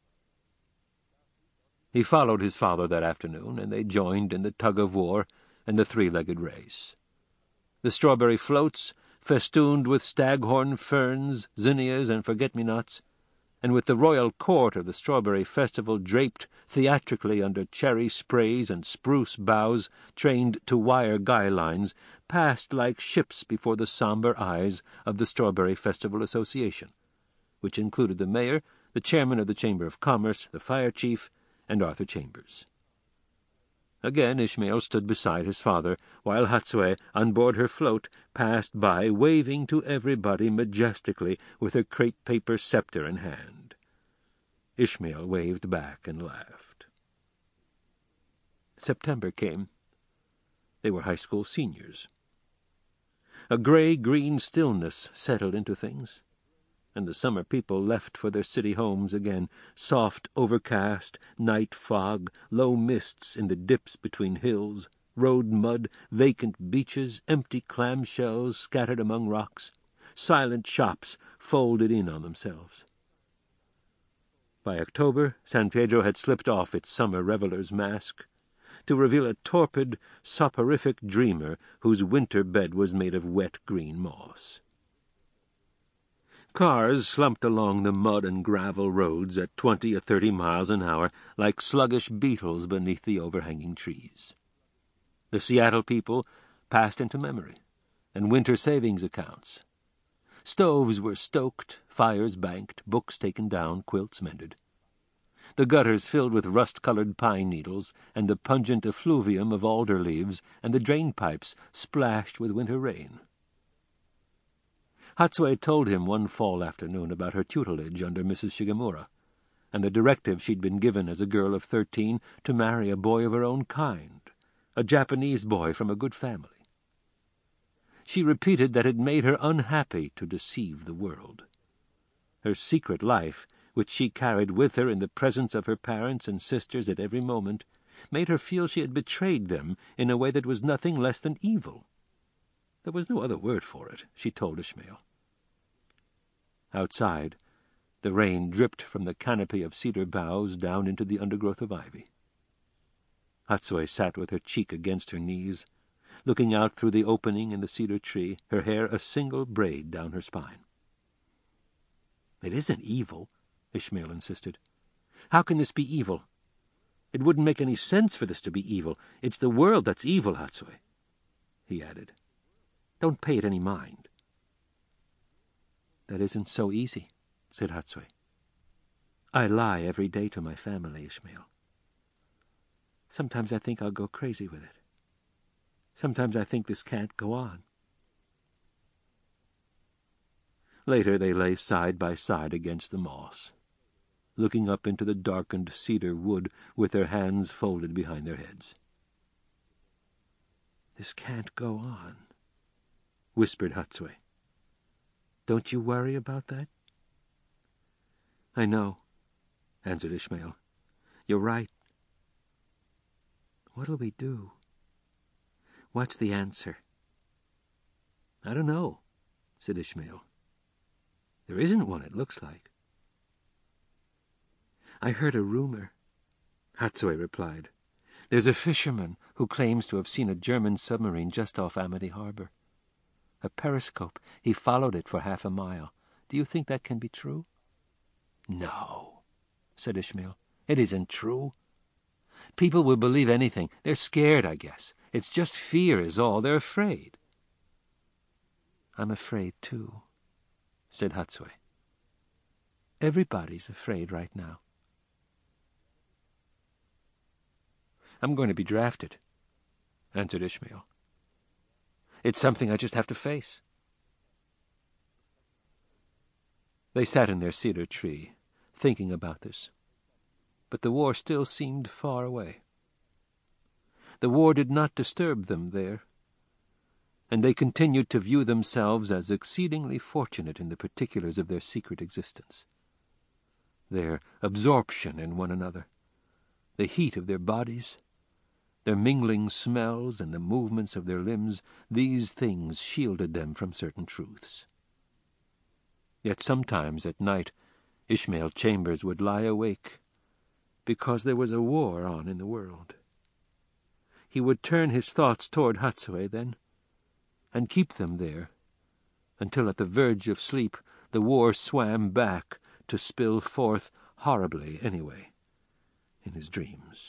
He followed his father that afternoon, and they joined in the tug-of-war and the three-legged race. The strawberry floats, festooned with staghorn ferns, zinnias, and forget-me-nots, and with the royal court of the strawberry festival draped theatrically under cherry sprays and spruce boughs trained to wire guy lines, passed like ships before the sombre eyes of the Strawberry Festival Association, which included the mayor, the chairman of the Chamber of Commerce, the fire chief, and Arthur Chambers. Again Ishmael stood beside his father, while Hatsue, on board her float, passed by, waving to everybody majestically with her crepe-paper scepter in hand. Ishmael waved back and laughed. September came. They were high school seniors. A gray-green stillness settled into things, and the summer people left for their city homes again, soft, overcast, night fog, low mists in the dips between hills, road mud, vacant beaches, empty clamshells scattered among rocks, silent shops folded in on themselves. By October, San Pedro had slipped off its summer reveler's mask to reveal a torpid, soporific dreamer whose winter bed was made of wet green moss. Cars slumped along the mud and gravel roads at twenty or thirty miles an hour like sluggish beetles beneath the overhanging trees. The Seattle people passed into memory, and winter savings accounts. Stoves were stoked, fires banked, books taken down, quilts mended. The gutters filled with rust-colored pine needles and the pungent effluvium of alder leaves, and the drain pipes splashed with winter rain. Hatsue told him one fall afternoon about her tutelage under Missus Shigemura, and the directive she'd been given as a girl of thirteen to marry a boy of her own kind, a Japanese boy from a good family. She repeated that it made her unhappy to deceive the world. Her secret life, which she carried with her in the presence of her parents and sisters at every moment, made her feel she had betrayed them in a way that was nothing less than evil. There was no other word for it, she told Ishmael. Outside, the rain dripped from the canopy of cedar boughs down into the undergrowth of ivy. Hatsue sat with her cheek against her knees, looking out through the opening in the cedar tree, her hair a single braid down her spine. "It isn't evil," Ishmael insisted. "How can this be evil? It wouldn't make any sense for this to be evil. It's the world that's evil, Hatsue," he added. "Don't pay it any mind." "That isn't so easy," said Hatsue. "I lie every day to my family, Ishmael. Sometimes I think I'll go crazy with it. Sometimes I think this can't go on." Later they lay side by side against the moss, looking up into the darkened cedar wood with their hands folded behind their heads. "This can't go on," whispered Hatsue. "Don't you worry about that?" "I know," answered Ishmael. "You're right. What'll we do? What's the answer?" "I don't know," said Ishmael. "There isn't one, it looks like." "I heard a rumor," Hatsue replied. "There's a fisherman who claims to have seen a German submarine just off Amity Harbor. A periscope. He followed it for half a mile. Do you think that can be true?" "No," said Ishmael. "It isn't true. People will believe anything. They're scared, I guess. It's just fear is all. They're afraid." "I'm afraid, too," said Hatsue. "Everybody's afraid right now." "I'm going to be drafted," answered Ishmael. "It's something I just have to face." They sat in their cedar tree, thinking about this, but the war still seemed far away. The war did not disturb them there, and they continued to view themselves as exceedingly fortunate in the particulars of their secret existence. Their absorption in one another, the heat of their bodies, their mingling smells, and the movements of their limbs, these things shielded them from certain truths. Yet sometimes at night Ishmael Chambers would lie awake, because there was a war on in the world. He would turn his thoughts toward Hatsue then, and keep them there, until at the verge of sleep the war swam back to spill forth horribly anyway in his dreams.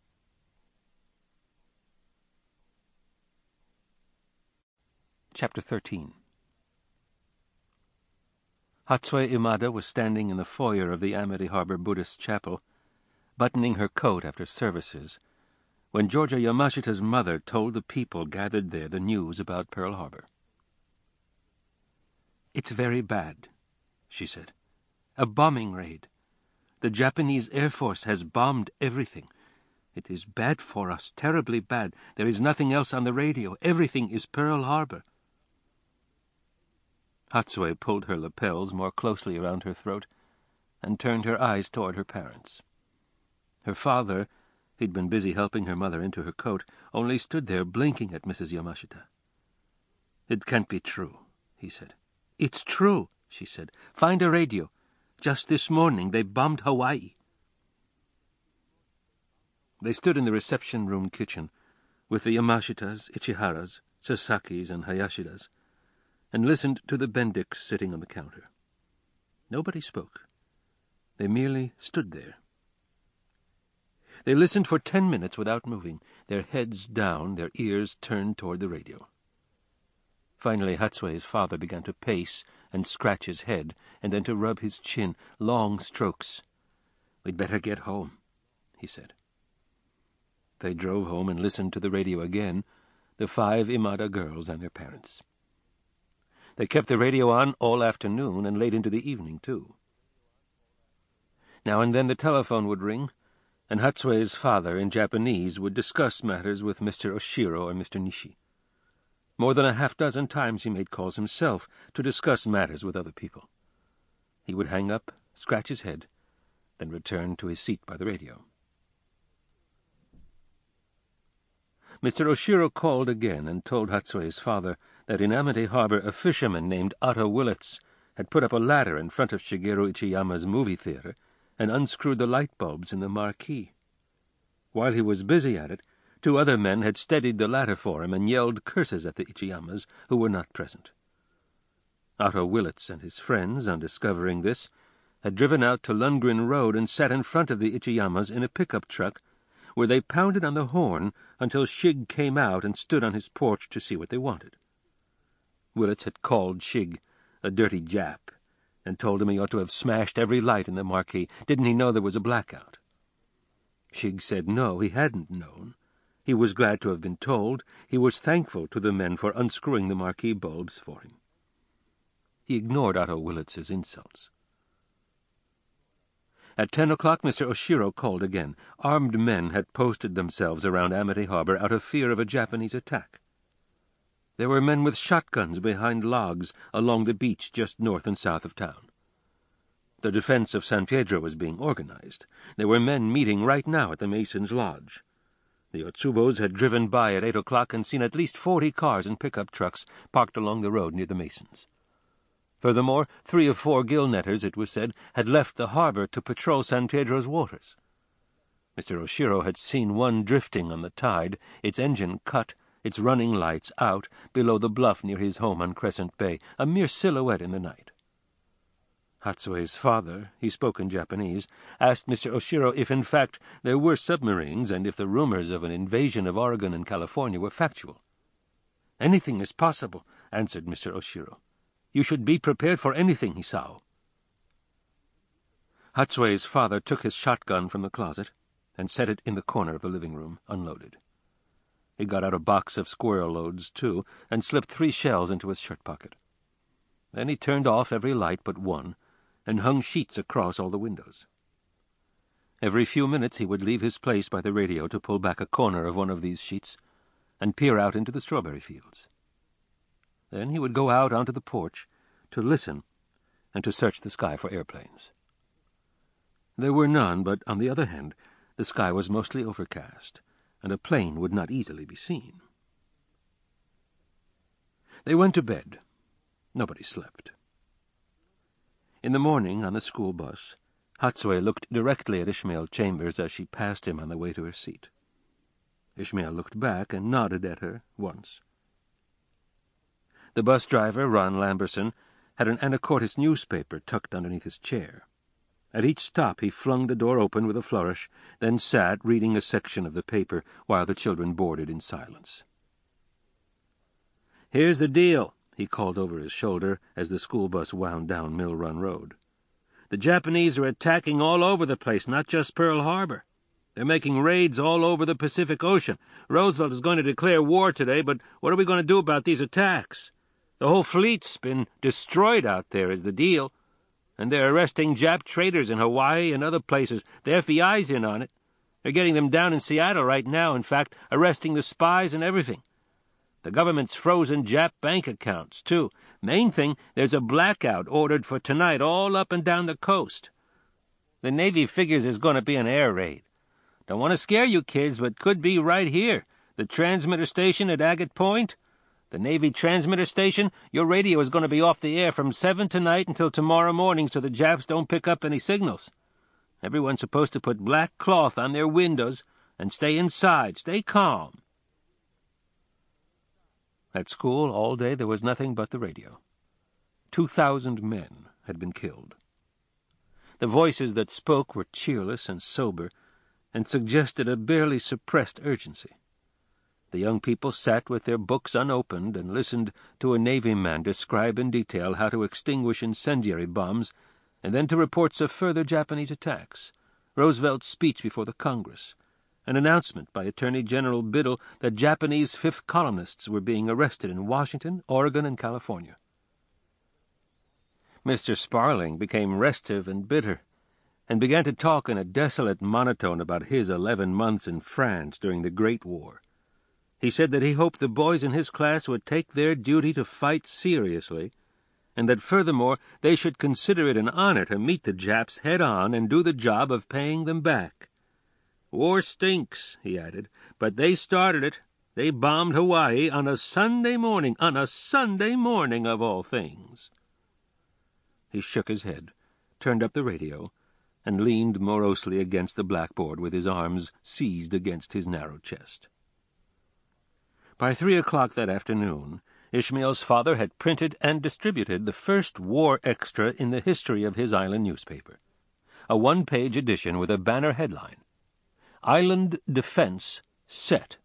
Chapter thirteen. Hatsue Imada was standing in the foyer of the Amity Harbor Buddhist Chapel, buttoning her coat after services, when Georgia Yamashita's mother told the people gathered there the news about Pearl Harbor. "It's very bad," she said. "A bombing raid. The Japanese Air Force has bombed everything. It is bad for us, terribly bad. There is nothing else on the radio. Everything is Pearl Harbor." Hatsue pulled her lapels more closely around her throat and turned her eyes toward her parents. Her father, he'd been busy helping her mother into her coat, only stood there blinking at Missus Yamashita. "It can't be true," he said. "It's true," she said. "Find a radio. Just this morning they bombed Hawaii." They stood in the reception-room kitchen, with the Yamashitas, Ichiharas, Sasakis, and Hayashidas, and listened to the Bendicks sitting on the counter. Nobody spoke. They merely stood there. They listened for ten minutes without moving, their heads down, their ears turned toward the radio. Finally, Hatsue's father began to pace and scratch his head, and then to rub his chin, long strokes. "We'd better get home," he said. They drove home and listened to the radio again, the five Imada girls and their parents. They kept the radio on all afternoon and late into the evening, too. Now and then the telephone would ring, and Hatsue's father, in Japanese, would discuss matters with Mister Oshiro or Mister Nishi. More than a half-dozen times he made calls himself to discuss matters with other people. He would hang up, scratch his head, then return to his seat by the radio. Mister Oshiro called again and told Hatsue's father that in Amity Harbor a fisherman named Otto Willits had put up a ladder in front of Shigeru Ichiyama's movie theater and unscrewed the light bulbs in the marquee. While he was busy at it, two other men had steadied the ladder for him and yelled curses at the Ichiyamas, who were not present. Otto Willits and his friends, on discovering this, had driven out to Lundgren Road and sat in front of the Ichiyamas in a pickup truck, where they pounded on the horn until Shig came out and stood on his porch to see what they wanted. Willits had called Shig a dirty Jap, and told him he ought to have smashed every light in the marquee. Didn't he know there was a blackout? Shig said no, he hadn't known. He was glad to have been told. He was thankful to the men for unscrewing the marquee bulbs for him. He ignored Otto Willits's insults. At ten o'clock Mister Oshiro called again. Armed men had posted themselves around Amity Harbor out of fear of a Japanese attack. There were men with shotguns behind logs along the beach just north and south of town. The defense of San Pedro was being organized. There were men meeting right now at the Masons' Lodge. The Otsubos had driven by at eight o'clock and seen at least forty cars and pickup trucks parked along the road near the Masons. Furthermore, three of four gill-netters, it was said, had left the harbor to patrol San Pedro's waters. Mister Oshiro had seen one drifting on the tide, its engine cut, its running lights out, below the bluff near his home on Crescent Bay, a mere silhouette in the night. Hatsue's father, he spoke in Japanese, asked Mister Oshiro if in fact there were submarines and if the rumors of an invasion of Oregon and California were factual. "Anything is possible," answered Mister Oshiro. "You should be prepared for anything, Hisao." Hatsue's father took his shotgun from the closet and set it in the corner of the living room, unloaded. He got out a box of squirrel loads, too, and slipped three shells into his shirt pocket. Then he turned off every light but one, and hung sheets across all the windows. Every few minutes he would leave his place by the radio to pull back a corner of one of these sheets and peer out into the strawberry fields. Then he would go out onto the porch to listen and to search the sky for airplanes. There were none, but on the other hand, the sky was mostly overcast, and a plane would not easily be seen. They went to bed. Nobody slept. In the morning, on the school bus, Hatsue looked directly at Ishmael Chambers as she passed him on the way to her seat. Ishmael looked back and nodded at her once. The bus driver, Ron Lamberson, had an Anacortes newspaper tucked underneath his chair. At each stop he flung the door open with a flourish, then sat reading a section of the paper while the children boarded in silence. "Here's the deal," he called over his shoulder as the school bus wound down Mill Run Road. "The Japanese are attacking all over the place, not just Pearl Harbor. They're making raids all over the Pacific Ocean. Roosevelt is going to declare war today, but what are we going to do about these attacks? The whole fleet's been destroyed out there is the deal, and they're arresting Jap traders in Hawaii and other places. The F B I's in on it. They're getting them down in Seattle right now, in fact, arresting the spies and everything. The government's frozen Jap bank accounts, too. Main thing, there's a blackout ordered for tonight all up and down the coast. The Navy figures there's going to be an air raid. Don't want to scare you kids, but could be right here. The transmitter station at Agate Point. The Navy transmitter station, your radio is going to be off the air from seven tonight until tomorrow morning so the Japs don't pick up any signals. Everyone's supposed to put black cloth on their windows and stay inside. Stay calm." At school all day there was nothing but the radio. Two thousand men had been killed. The voices that spoke were cheerless and sober, and suggested a barely suppressed urgency. The young people sat with their books unopened and listened to a Navy man describe in detail how to extinguish incendiary bombs, and then to reports of further Japanese attacks, Roosevelt's speech before the Congress, an announcement by Attorney General Biddle that Japanese fifth columnists were being arrested in Washington, Oregon, and California. Mister Sparling became restive and bitter, and began to talk in a desolate monotone about his eleven months in France during the Great War. He said that he hoped the boys in his class would take their duty to fight seriously, and that furthermore they should consider it an honor to meet the Japs head-on and do the job of paying them back. "War stinks," he added, "but they started it. They bombed Hawaii on a Sunday morning, on a Sunday morning of all things." He shook his head, turned up the radio, and leaned morosely against the blackboard with his arms seized against his narrow chest. By three o'clock that afternoon, Ishmael's father had printed and distributed the first war extra in the history of his island newspaper, a one-page edition with a banner headline, "Island Defense Set."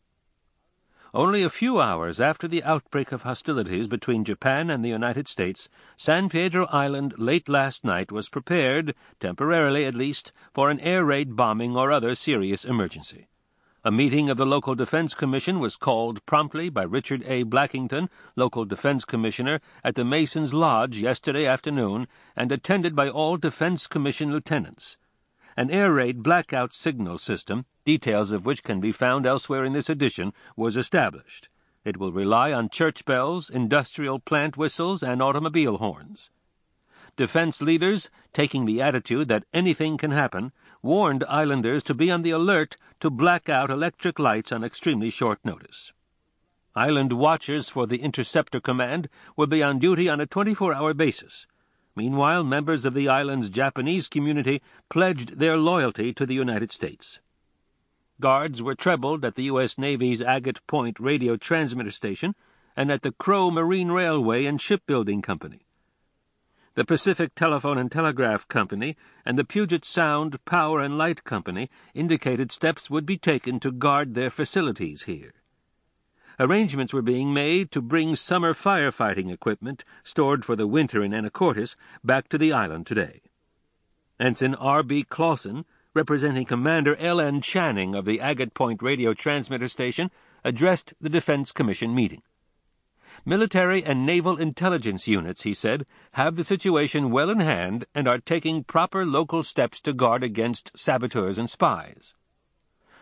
Only a few hours after the outbreak of hostilities between Japan and the United States, San Pedro Island late last night was prepared, temporarily at least, for an air raid bombing or other serious emergency. A meeting of the Local Defense Commission was called promptly by Richard A. Blackington, Local Defense Commissioner, at the Masons' Lodge yesterday afternoon, and attended by all Defense Commission lieutenants. An air raid blackout signal system, details of which can be found elsewhere in this edition, was established. It will rely on church bells, industrial plant whistles, and automobile horns. Defense leaders, taking the attitude that anything can happen, warned islanders to be on the alert to black out electric lights on extremely short notice. Island watchers for the Interceptor Command will be on duty on a twenty-four hour basis. Meanwhile, members of the island's Japanese community pledged their loyalty to the United States. Guards were trebled at the U S Navy's Agate Point radio transmitter station and at the Crow Marine Railway and Shipbuilding Company. The Pacific Telephone and Telegraph Company and the Puget Sound Power and Light Company indicated steps would be taken to guard their facilities here. Arrangements were being made to bring summer firefighting equipment, stored for the winter in Anacortes, back to the island today. Ensign R B Clausen, representing Commander L N Channing of the Agate Point radio transmitter station, addressed the Defense Commission meeting. Military and naval intelligence units, he said, have the situation well in hand and are taking proper local steps to guard against saboteurs and spies.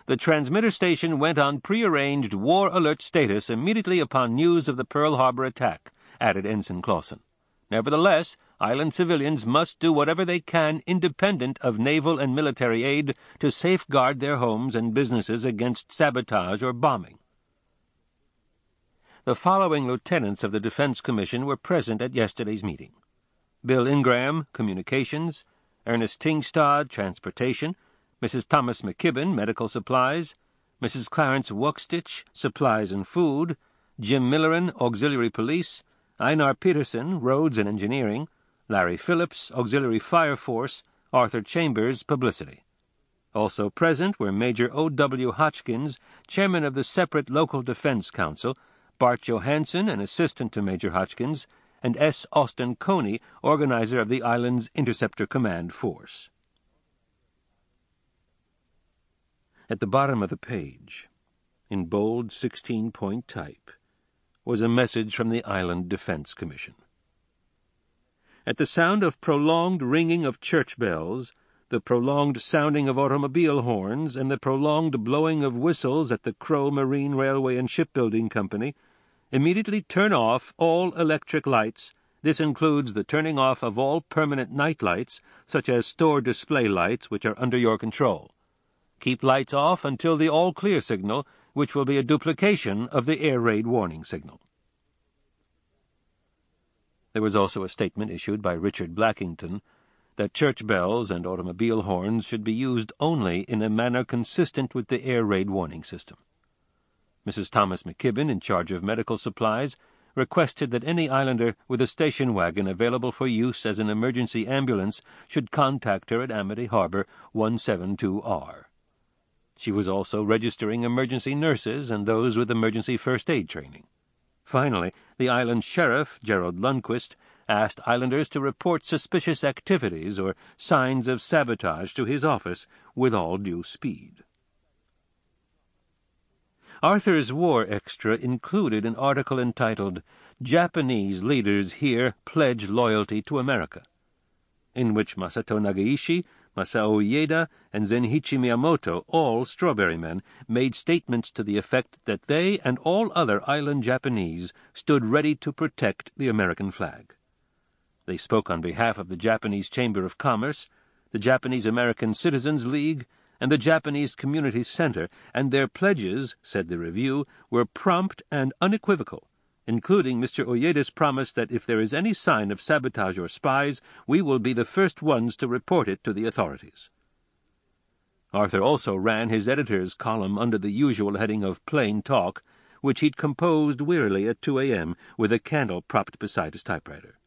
the transmitter station went on prearranged war alert status immediately upon news of the Pearl Harbor attack, added Ensign Clausen. Nevertheless, island civilians must do whatever they can independent of naval and military aid to safeguard their homes and businesses against sabotage or bombing. The following lieutenants of the Defense Commission were present at yesterday's meeting: Bill Ingram, Communications; Ernest Tingstad, Transportation; Missus Thomas McKibben, Medical Supplies; Missus Clarence Wuckstich, Supplies and Food; Jim Millerin, Auxiliary Police; Einar Peterson, Roads and Engineering; Larry Phillips, Auxiliary Fire Force; Arthur Chambers, Publicity. Also present were Major O W Hotchkins, Chairman of the separate Local Defense Council; Bart Johansson, an assistant to Major Hotchkins; and S. Austin Coney, organizer of the island's Interceptor Command Force. At the bottom of the page, in bold sixteen-point type, was a message from the Island Defense Commission. At the sound of prolonged ringing of church bells, the prolonged sounding of automobile horns, and the prolonged blowing of whistles at the Crow Marine Railway and Shipbuilding Company, immediately turn off all electric lights. This includes the turning off of all permanent night lights, such as store display lights, which are under your control. Keep lights off until the all-clear signal, which will be a duplication of the air raid warning signal. There was also a statement issued by Richard Blackington that church bells and automobile horns should be used only in a manner consistent with the air raid warning system. Missus Thomas McKibben, in charge of medical supplies, requested that any islander with a station wagon available for use as an emergency ambulance should contact her at Amity Harbor, one seven two R. She was also registering emergency nurses and those with emergency first aid training. Finally, the island sheriff, Gerald Lundquist, asked islanders to report suspicious activities or signs of sabotage to his office with all due speed. Arthur's War Extra included an article entitled "Japanese Leaders Here Pledge Loyalty to America," in which Masato Nagaishi, Masao Ueda, and Zenhichi Miyamoto, all Strawberry Men, made statements to the effect that they and all other island Japanese stood ready to protect the American flag. They spoke on behalf of the Japanese Chamber of Commerce, the Japanese American Citizens League, and the Japanese Community Center, and their pledges, said the review, were prompt and unequivocal, including Mister Ueda's promise that if there is any sign of sabotage or spies, we will be the first ones to report it to the authorities. Arthur also ran his editor's column under the usual heading of Plain Talk, which he'd composed wearily at two a.m. with a candle propped beside his typewriter.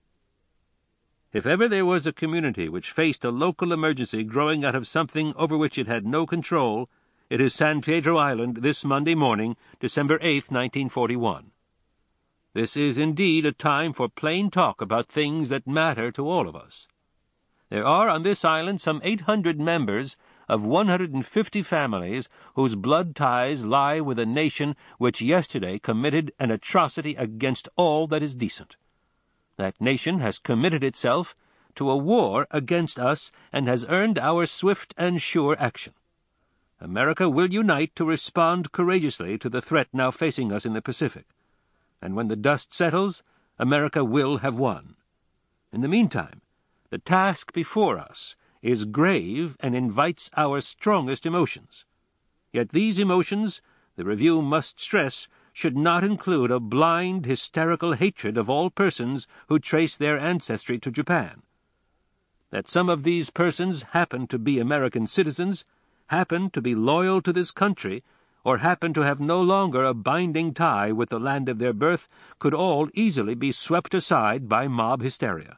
If ever there was a community which faced a local emergency growing out of something over which it had no control, it is San Pedro Island this Monday morning, December eighth, nineteen forty-one. This is indeed a time for plain talk about things that matter to all of us. There are on this island some eight hundred members of one hundred fifty families whose blood ties lie with a nation which yesterday committed an atrocity against all that is decent. That nation has committed itself to a war against us and has earned our swift and sure action. America will unite to respond courageously to the threat now facing us in the Pacific, and when the dust settles, America will have won. In the meantime, the task before us is grave and invites our strongest emotions. Yet these emotions, the review must stress, should not include a blind, hysterical hatred of all persons who trace their ancestry to Japan. That some of these persons happen to be American citizens, happen to be loyal to this country, or happen to have no longer a binding tie with the land of their birth, could all easily be swept aside by mob hysteria.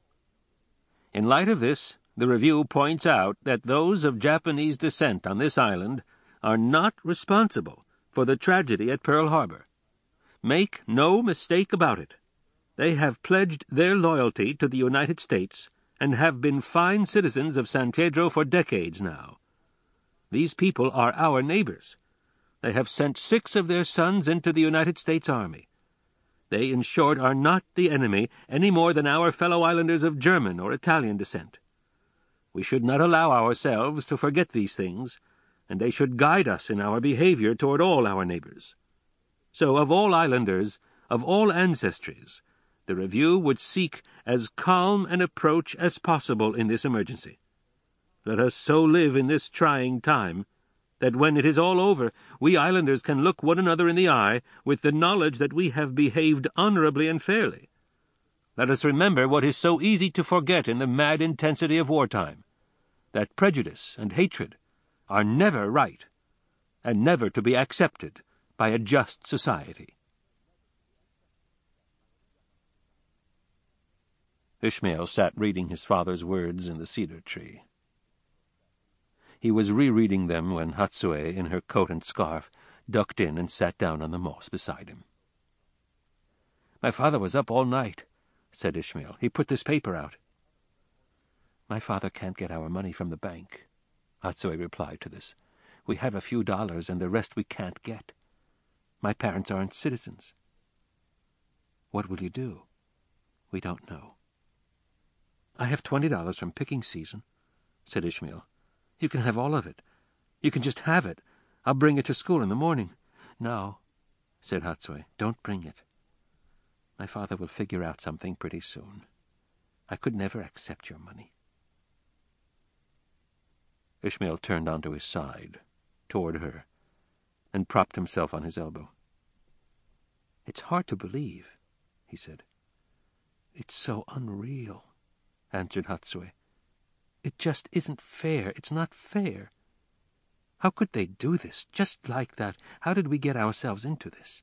In light of this, the review points out that those of Japanese descent on this island are not responsible for the tragedy at Pearl Harbor. Make no mistake about it. They have pledged their loyalty to the United States and have been fine citizens of San Pedro for decades now. These people are our neighbors. They have sent six of their sons into the United States Army. They, in short, are not the enemy any more than our fellow islanders of German or Italian descent. We should not allow ourselves to forget these things, and they should guide us in our behavior toward all our neighbors. So of all islanders, of all ancestries, the Review would seek as calm an approach as possible in this emergency. Let us so live in this trying time that when it is all over, we islanders can look one another in the eye with the knowledge that we have behaved honorably and fairly. Let us remember what is so easy to forget in the mad intensity of wartime, that prejudice and hatred are never right, and never to be accepted by a just society. Ishmael sat reading his father's words in the cedar tree. He was rereading them when Hatsue, in her coat and scarf, ducked in and sat down on the moss beside him. "My father was up all night," said Ishmael. "He put this paper out." "My father can't get our money from the bank," Hatsue replied to this. "We have a few dollars, and the rest we can't get. My parents aren't citizens." "What will you do?" "We don't know." "I have twenty dollars from picking season," said Ishmael. "You can have all of it. You can just have it. I'll bring it to school in the morning." "No," said Hatsue, "don't bring it. My father will figure out something pretty soon. I could never accept your money." Ishmael turned onto his side, toward her, and propped himself on his elbow. "It's hard to believe," he said. "It's so unreal," answered Hatsue. "It just isn't fair. It's not fair. How could they do this, just like that? How did we get ourselves into this?"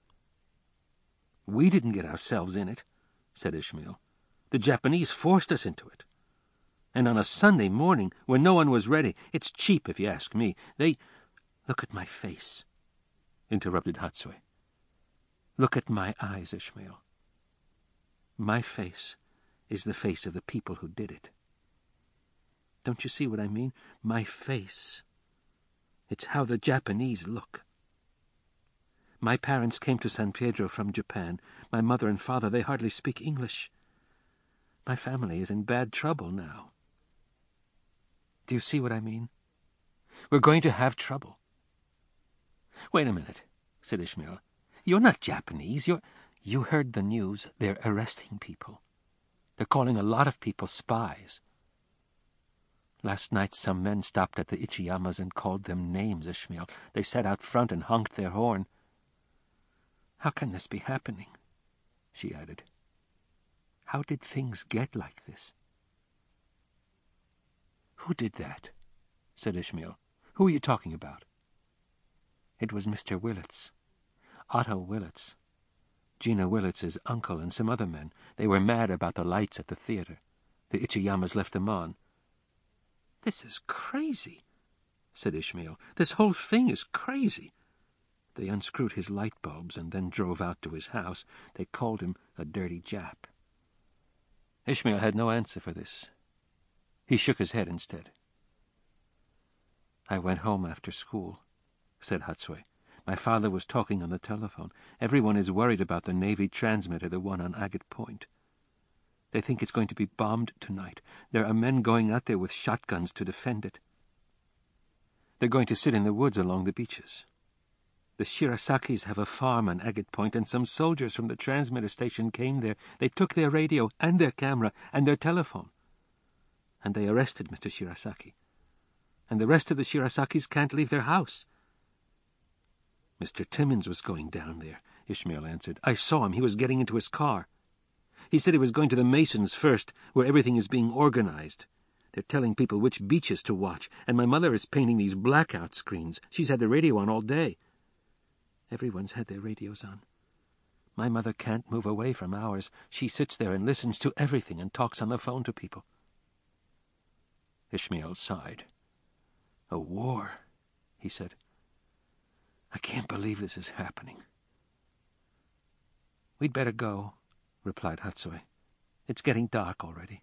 "We didn't get ourselves in it," said Ishmael. "The Japanese forced us into it. And on a Sunday morning, when no one was ready. It's cheap, if you ask me. They—" "Look at my face," interrupted Hatsue. "Look at my eyes, Ishmael. My face is the face of the people who did it. Don't you see what I mean? My face. It's how the Japanese look. My parents came to San Pedro from Japan. My mother and father, they hardly speak English. My family is in bad trouble now. Do you see what I mean? We're going to have trouble." "Wait a minute," said Ishmael. "You're not Japanese. You're—" "You heard the news. They're arresting people. They're calling a lot of people spies. Last night some men stopped at the Ichiyamas and called them names, Ishmael. They sat out front and honked their horn. How can this be happening?" she added. "How did things get like this?" "Who did that?" said Ishmael. "Who are you talking about?" "It was Mister Willets. Otto Willets. Gina Willets' uncle and some other men. They were mad about the lights at the theater. The Ichiyamas left them on." "This is crazy," said Ishmael. "This whole thing is crazy." They unscrewed his light bulbs and then drove out to his house. They called him a dirty Jap. Ishmael had no answer for this. He shook his head instead. "I went home after school," said Hatsue. "My father was talking on the telephone. Everyone is worried about the Navy transmitter, the one on Agate Point. They think it's going to be bombed tonight. There are men going out there with shotguns to defend it. They're going to sit in the woods along the beaches. The Shirasakis have a farm on Agate Point, and some soldiers from the transmitter station came there. They took their radio and their camera and their telephone. And they arrested Mister Shirasaki. And the rest of the Shirasakis can't leave their house." "Mister Timmins was going down there," Ishmael answered. "I saw him. He was getting into his car. He said he was going to the Masons first, where everything is being organized. They're telling people which beaches to watch, and my mother is painting these blackout screens. She's had the radio on all day. Everyone's had their radios on. My mother can't move away from ours. She sits there and listens to everything and talks on the phone to people." Ishmael sighed. "A war," he said. "I can't believe this is happening." "We'd better go," replied Hatsue. "It's getting dark already."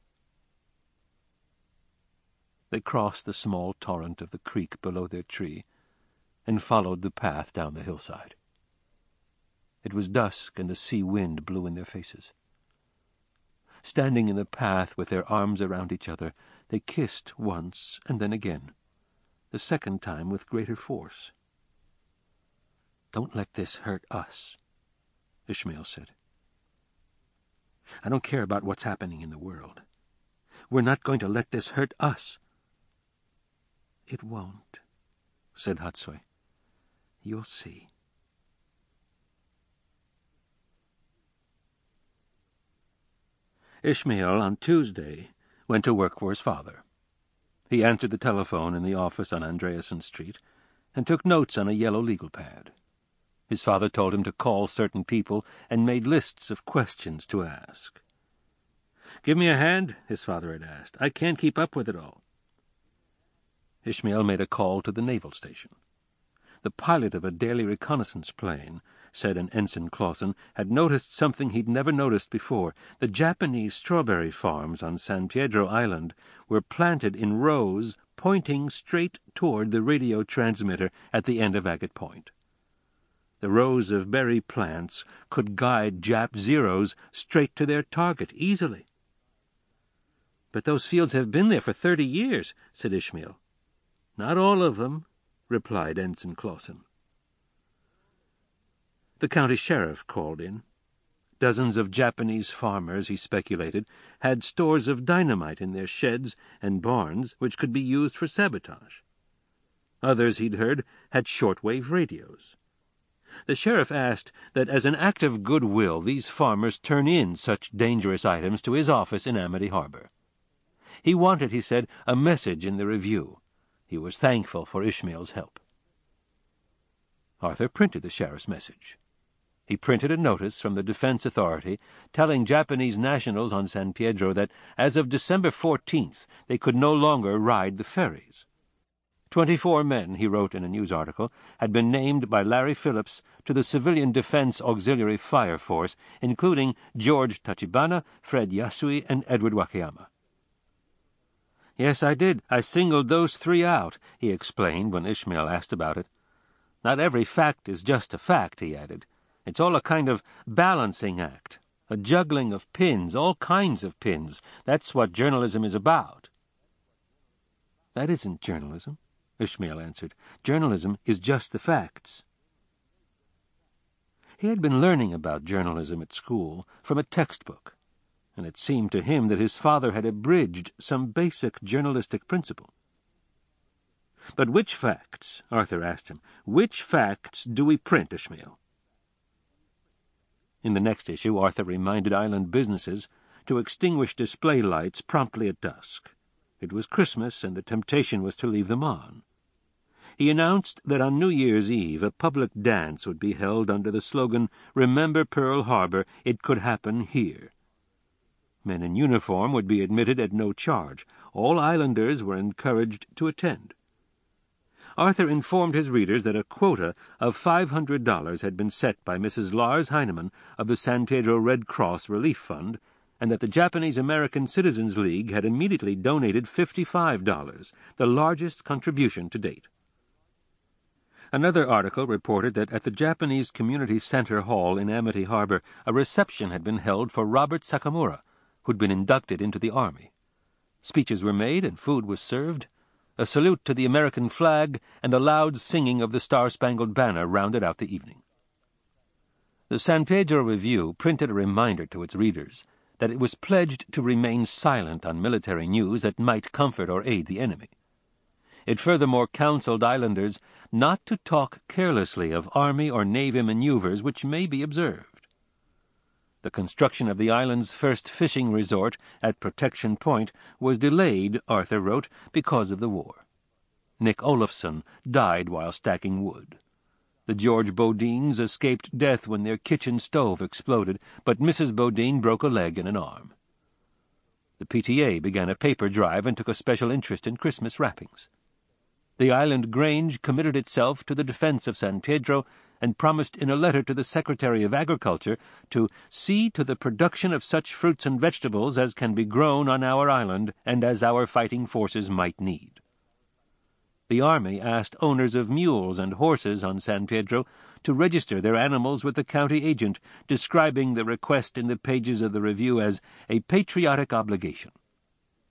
They crossed the small torrent of the creek below their tree and followed the path down the hillside. It was dusk, and the sea wind blew in their faces. Standing in the path with their arms around each other, they kissed once and then again, the second time with greater force. "Don't let this hurt us," Ishmael said. "I don't care about what's happening in the world. We're not going to let this hurt us." "It won't," said Hatsui. "You'll see." Ishmael, on Tuesday, went to work for his father. He answered the telephone in the office on Andreasen Street and took notes on a yellow legal pad. His father told him to call certain people and made lists of questions to ask. "Give me a hand," his father had asked. "I can't keep up with it all." Ishmael made a call to the naval station. The pilot of a daily reconnaissance plane, said an Ensign Clausen, had noticed something he'd never noticed before. The Japanese strawberry farms on San Pedro Island were planted in rows pointing straight toward the radio transmitter at the end of Agate Point. The rows of berry plants could guide Jap Zeros straight to their target easily. "But those fields have been there for thirty years, said Ishmael. "Not all of them," replied Ensign Clausen. The county sheriff called in. Dozens of Japanese farmers, he speculated, had stores of dynamite in their sheds and barns which could be used for sabotage. Others, he'd heard, had shortwave radios. The sheriff asked that as an act of goodwill these farmers turn in such dangerous items to his office in Amity Harbor. He wanted, he said, a message in the Review. He was thankful for Ishmael's help. Arthur printed the sheriff's message. He printed a notice from the Defense Authority telling Japanese nationals on San Pedro that as of December fourteenth they could no longer ride the ferries. Twenty-four men, he wrote in a news article, had been named by Larry Phillips to the Civilian Defense Auxiliary Fire Force, including George Tachibana, Fred Yasui, and Edward Wakayama. "Yes, I did. I singled those three out," he explained when Ishmael asked about it. "Not every fact is just a fact," he added. "It's all a kind of balancing act, a juggling of pins, all kinds of pins. That's what journalism is about." "That isn't journalism," Ishmael answered. "Journalism is just the facts." He had been learning about journalism at school from a textbook, and it seemed to him that his father had abridged some basic journalistic principle. "But which facts?" Arthur asked him. "Which facts do we print, Ishmael?" In the next issue, Arthur reminded island businesses to extinguish display lights promptly at dusk. It was Christmas, and the temptation was to leave them on. He announced that on New Year's Eve a public dance would be held under the slogan, "Remember Pearl Harbor, it could happen here." Men in uniform would be admitted at no charge. All islanders were encouraged to attend. Arthur informed his readers that a quota of five hundred dollars had been set by Missus Lars Heinemann of the San Pedro Red Cross Relief Fund, and that the Japanese-American Citizens League had immediately donated fifty-five dollars, the largest contribution to date. Another article reported that at the Japanese Community Center Hall in Amity Harbor a reception had been held for Robert Sakamura, who'd been inducted into the Army. Speeches were made and food was served. A salute to the American flag and a loud singing of the Star-Spangled Banner rounded out the evening. The San Pedro Review printed a reminder to its readers that it was pledged to remain silent on military news that might comfort or aid the enemy. It furthermore counseled islanders not to talk carelessly of Army or Navy maneuvers which may be observed. The construction of the island's first fishing resort at Protection Point was delayed, Arthur wrote, because of the war. Nick Olafson died while stacking wood. The George Bodines escaped death when their kitchen stove exploded, but Missus Bodine broke a leg and an arm. The P T A began a paper drive and took a special interest in Christmas wrappings. The Island Grange committed itself to the defense of San Pedro and promised in a letter to the Secretary of Agriculture to see to the production of such fruits and vegetables as can be grown on our island and as our fighting forces might need. The Army asked owners of mules and horses on San Pedro to register their animals with the county agent, describing the request in the pages of the Review as a patriotic obligation.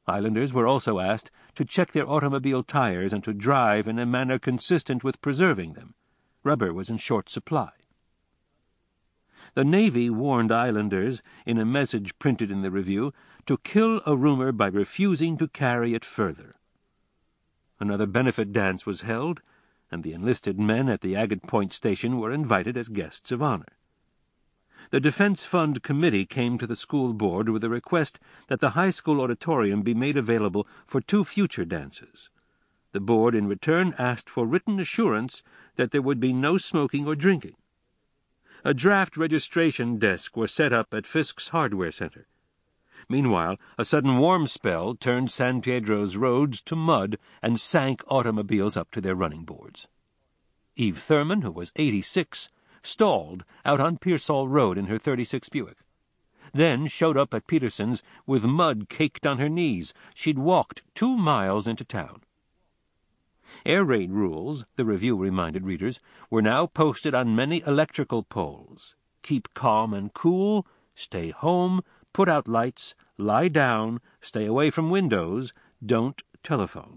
Islanders were also asked to check their automobile tires and to drive in a manner consistent with preserving them. Rubber was in short supply. The Navy warned Islanders, in a message printed in the Review, to kill a rumor by refusing to carry it further. Another benefit dance was held, and the enlisted men at the Agate Point station were invited as guests of honor. The Defense Fund Committee came to the school board with a request that the high school auditorium be made available for two future dances. The board, in return, asked for written assurance that there would be no smoking or drinking. A draft registration desk was set up at Fisk's Hardware Center. Meanwhile, a sudden warm spell turned San Pedro's roads to mud and sank automobiles up to their running boards. Eve Thurman, who was eighty-six, stalled out on Pearsall Road in her thirty-six Buick. Then showed up at Peterson's with mud caked on her knees. She'd walked two miles into town. Air raid rules, the Review reminded readers, were now posted on many electrical poles. Keep calm and cool, stay home, put out lights, lie down, stay away from windows, don't telephone.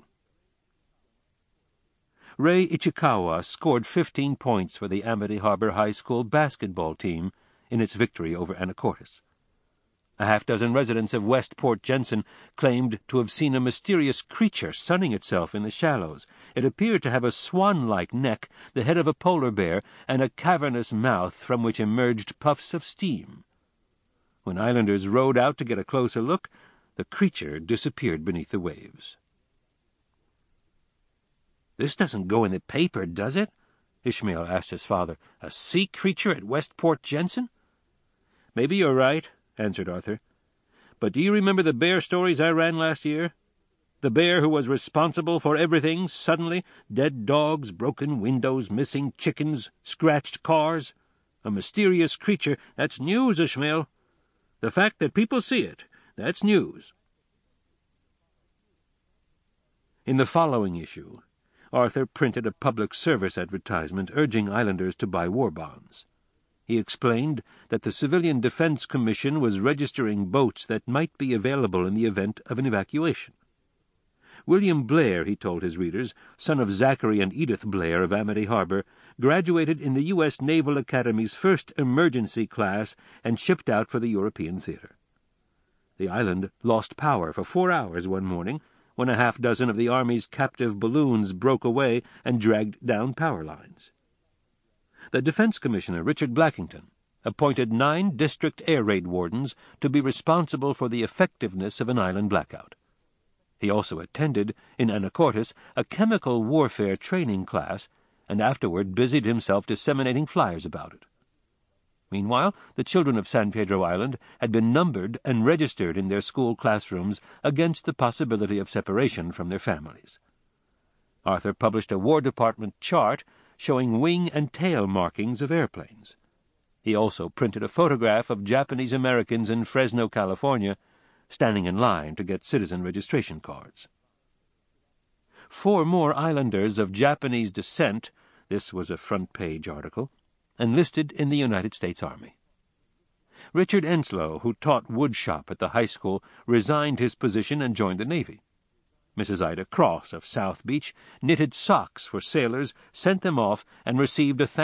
Ray Ichikawa scored fifteen points for the Amity Harbor High School basketball team in its victory over Anacortes. A half-dozen residents of Westport Jensen claimed to have seen a mysterious creature sunning itself in the shallows. It appeared to have a swan-like neck, the head of a polar bear, and a cavernous mouth from which emerged puffs of steam. When Islanders rowed out to get a closer look, the creature disappeared beneath the waves. "This doesn't go in the paper, does it?" Ishmael asked his father. "A sea creature at Westport Jensen?" "Maybe you're right," answered Arthur. "But do you remember the bear stories I ran last year? The bear who was responsible for everything suddenly, dead dogs, broken windows, missing chickens, scratched cars. A mysterious creature, that's news, Ishmael. The fact that people see it, that's news." In the following issue, Arthur printed a public service advertisement urging Islanders to buy war bonds. He explained that the Civilian Defense Commission was registering boats that might be available in the event of an evacuation. William Blair, he told his readers, son of Zachary and Edith Blair of Amity Harbor, graduated in the U S Naval Academy's first emergency class and shipped out for the European theater. The island lost power for four hours one morning when a half-dozen of the Army's captive balloons broke away and dragged down power lines. The Defense Commissioner, Richard Blackington, appointed nine district air raid wardens to be responsible for the effectiveness of an island blackout. He also attended, in Anacortes, a chemical warfare training class, and afterward busied himself disseminating flyers about it. Meanwhile, the children of San Pedro Island had been numbered and registered in their school classrooms against the possibility of separation from their families. Arthur published a War Department chart showing wing and tail markings of airplanes. He also printed a photograph of Japanese Americans in Fresno, California, standing in line to get citizen registration cards. Four more Islanders of Japanese descent, this was a front-page article, enlisted in the United States Army. Richard Enslow, who taught woodshop at the high school, resigned his position and joined the Navy. Missus Ida Cross of South Beach knitted socks for sailors, sent them off, and received a